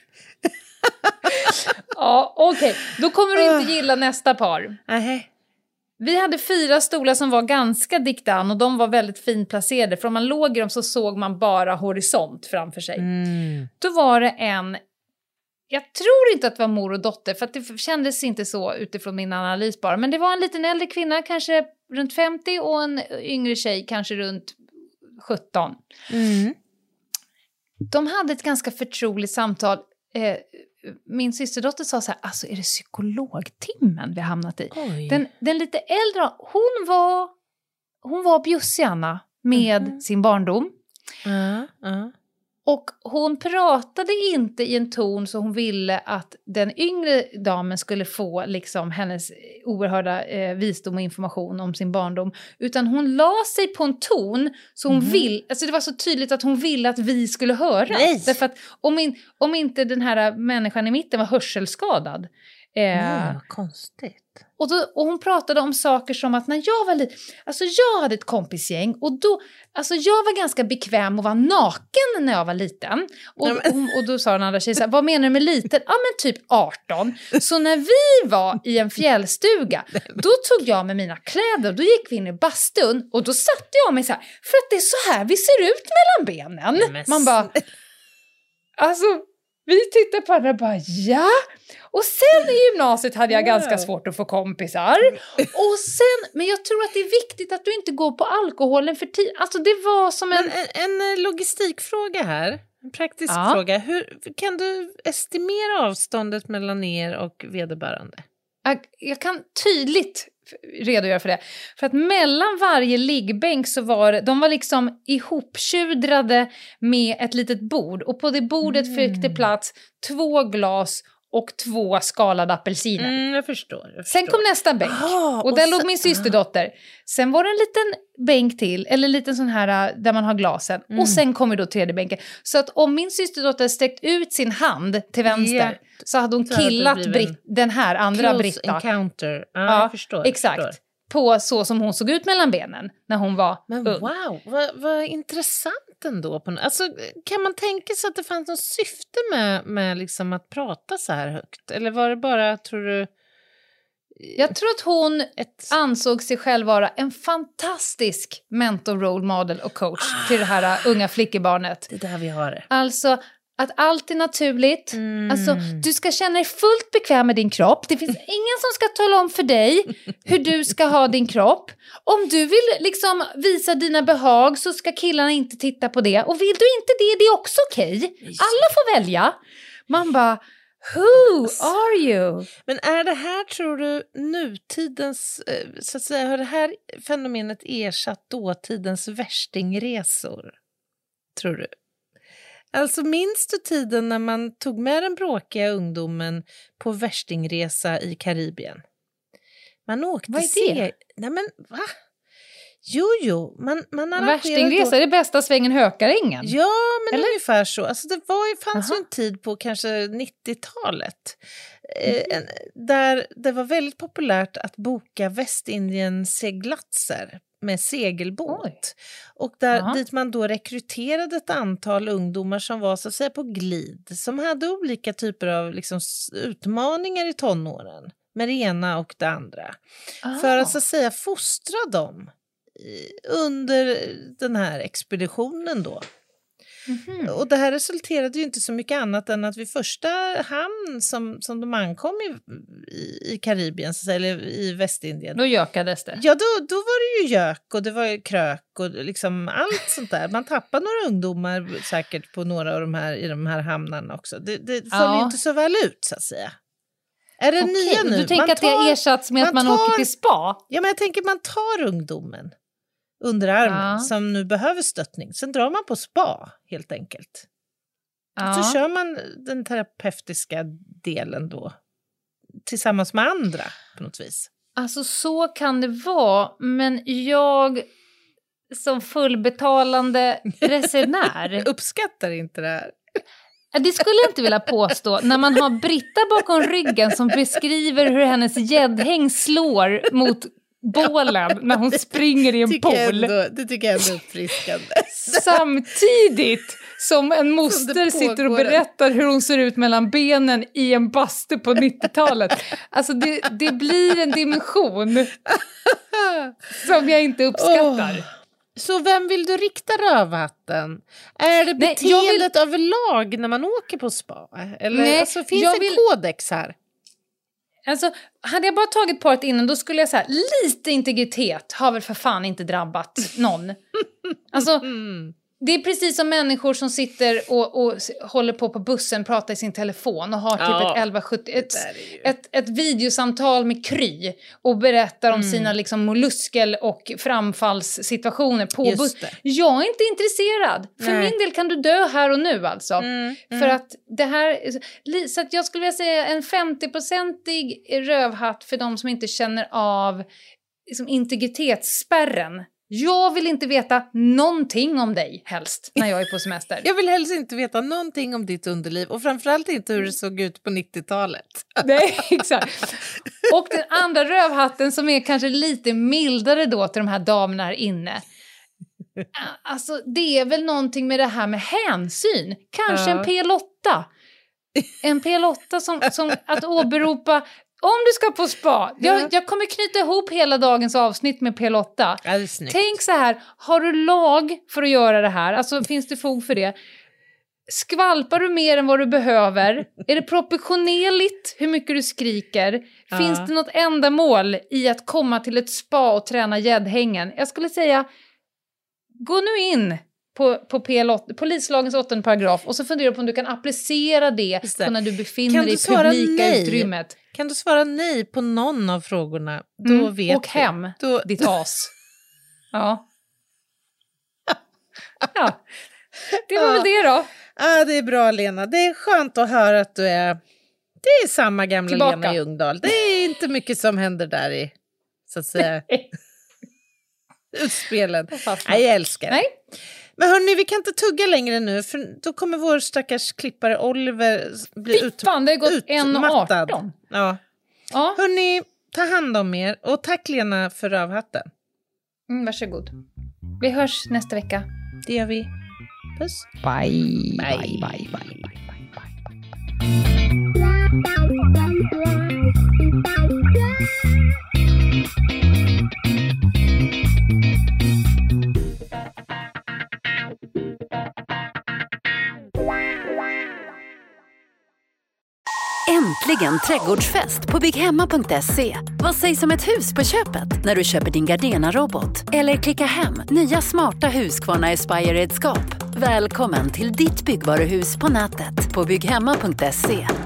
Ja, okej. Då kommer du inte gilla nästa par. Vi hade 4 stolar som var ganska diktan och de var väldigt fint placerade. För om man låg i dem så såg man bara horisont framför sig. Då var det jag tror inte att det var mor och dotter för att det kändes inte så utifrån min analys bara. Men det var en liten äldre kvinna, kanske runt 50 och en yngre tjej, kanske runt 17. De hade ett ganska förtroligt samtal. Min systerdotter sa så här, alltså är det psykologtimmen vi har hamnat i? Den lite äldre, hon var bjussiga med sin barndom. Och hon pratade inte i en ton så hon ville att den yngre damen skulle få liksom hennes oerhörda visdom och information om sin barndom. Utan hon la sig på en ton så hon alltså det var så tydligt att hon ville att vi skulle höra. Därför att om inte den här människan i mitten var hörselskadad. Konstigt. Och hon pratade om saker som att när jag var liten, alltså jag hade ett kompisgäng och då, alltså jag var ganska bekväm och var naken när jag var liten. Och då sa den andra tjejen så här, vad menar du med liten? Ja men typ 18. Så när vi var i en fjällstuga, då tog jag med mina kläder och då gick vi in i bastun och då satte jag mig så här, för att det är så här vi ser ut mellan benen. Man bara, alltså vi tittar på det och bara, ja. Och sen i gymnasiet hade jag ganska svårt att få kompisar. Och sen, men jag tror att det är viktigt att du inte går på alkoholen för tid. Alltså det var som en logistikfråga här. En praktisk fråga. Hur kan du estimera avståndet mellan er och vederbörande? Jag kan tydligt redogöra för det. För att mellan varje liggbänk så var de var liksom ihoptjudrade med ett litet bord. Och på det bordet fick det plats 2 glas och 2 skalade apelsiner. Jag förstår. Sen kom nästa bänk. Och där låg min systerdotter. Sen var det en liten bänk till. Eller en liten sån här där man har glasen. Och sen kommer då 3:e bänken. Så att om min systerdotter sträckt ut sin hand till vänster. Så hade hon killat den här andra close Britta. Encounter. Jag förstår. Exakt. Förstår. På så som hon såg ut mellan benen när hon var ung. Wow, vad intressant ändå. Alltså, kan man tänka sig att det fanns något syfte med liksom att prata så här högt? Eller var det bara, tror du... Jag tror att hon ansåg sig själv vara en fantastisk mentor, role model och coach till det här unga flickebarnet. Det är där vi har det. Alltså... att allt är naturligt. Alltså, du ska känna dig fullt bekväm med din kropp. Det finns ingen som ska tala om för dig hur du ska ha din kropp. Om du vill liksom visa dina behag så ska killarna inte titta på det. Och vill du inte det, det är också okej. Alla får välja. Man bara, who are you? Men är det här, tror du, nutidens, så att säga, har det här fenomenet ersatt dåtidens värstingresor? Tror du? Alltså minns du tiden när man tog med den bråkiga ungdomen på värstingresa i Karibien? Man åkte... Vad är det? Nej men va? Jo, man arrangerade... Värstingresa är det bästa svängen Hökarängen. Ja, men ungefär så. Alltså det fanns ju en tid på kanske 90-talet där det var väldigt populärt att boka Västindien-seglatser med segelbåt. Oj. Och dit man då rekryterade ett antal ungdomar som var så att säga på glid, som hade olika typer av liksom utmaningar i tonåren med det ena och det andra. För att så att säga fostra dem under den här expeditionen då. Mm-hmm. Och det här resulterade ju inte så mycket annat än att vid första hamn som de ankom i Karibien, så att säga, eller i Västindien. Då gökades det. Ja, då var det ju gök och det var krök och liksom allt sånt där. Man tappade några ungdomar säkert på några av i de här hamnarna också. Det föll ju inte så väl ut, så att säga. Är det nya nu? Du tänker att det har ersatts med att man åker till spa? Ja, men jag tänker man tar ungdomen under armen som nu behöver stöttning. Sen drar man på spa helt enkelt. Och så kör man den terapeutiska delen då tillsammans med andra på något vis. Alltså så kan det vara, men jag som fullbetalande resenär uppskattar inte det här. Det skulle jag inte vilja påstå. När man har Britta bakom ryggen som beskriver hur hennes gäddhäng slår mot bålen när hon springer i en pool. Det tycker jag ändå är uppfriskande. Samtidigt som en moster sitter och berättar hur hon ser ut mellan benen i en bastu på 90-talet. Alltså det blir en dimension som jag inte uppskattar. Så vem vill du rikta rövhatten? Är det beteendet överlag när man åker på spa? Eller alltså, finns det en kodex här? Alltså, hade jag bara tagit paret innan, då skulle jag säga lite integritet har väl för fan inte drabbat någon. Alltså, det är precis som människor som sitter och håller på bussen, pratar i sin telefon och har typ ett 1170, ett videosamtal med Kry och berättar om sina liksom molluskel- och framfallssituationer på bussen. Jag är inte intresserad. För min del kan du dö här och nu alltså. För att det här, så att jag skulle vilja säga en 50-procentig rövhatt för de som inte känner av liksom integritetsspärren. Jag vill inte veta någonting om dig helst när jag är på semester. Jag vill helst inte veta någonting om ditt underliv och framförallt inte hur det såg ut på 90-talet. Nej, exakt. Och den andra rövhatten som är kanske lite mildare då till de här damerna här inne. Alltså det är väl någonting med det här med hänsyn. Kanske en P8. En P8 som att åberopa... Om du ska på spa, jag kommer knyta ihop hela dagens avsnitt med P8. Ja, tänk så här, har du lag för att göra det här? Alltså finns det fog för det? Skvalpar du mer än vad du behöver? Är det proportionerligt hur mycket du skriker? Finns det något ändamål i att komma till ett spa och träna gäddhängen? Jag skulle säga, gå nu in på P8, polislagens 8:e paragraf och så funderar på om du kan applicera det på när du befinner dig i publika utrymmet. Kan du svara nej på någon av frågorna? Då vet och hem, ditt as. Ja. Det var väl det då. Ja, det är bra Lena. Det är skönt att höra att det är samma gamla tillbaka. Lena Ljungdahl. Det är inte mycket som händer där i, så att säga, utspelen. Nej, jag älskar det. Nej. Men hörni, vi kan inte tugga längre nu för då kommer vår stackars klippare Oliver bli utmattad. Det har gått 1:18. Ja. Hörni, ta hand om er och tack Lena för rövhatten. Varsågod. Vi hörs nästa vecka. Det gör vi. Puss. Bye. Bye. Bye. Bye. Bye. Bye. Äntligen trädgårdsfest på bygghemma.se. Vad sägs om ett hus på köpet när du köper din Gardena-robot? Eller klicka hem nya smarta Husqvarna Aspire-redskap. Välkommen till ditt byggvaruhus på nätet på bygghemma.se.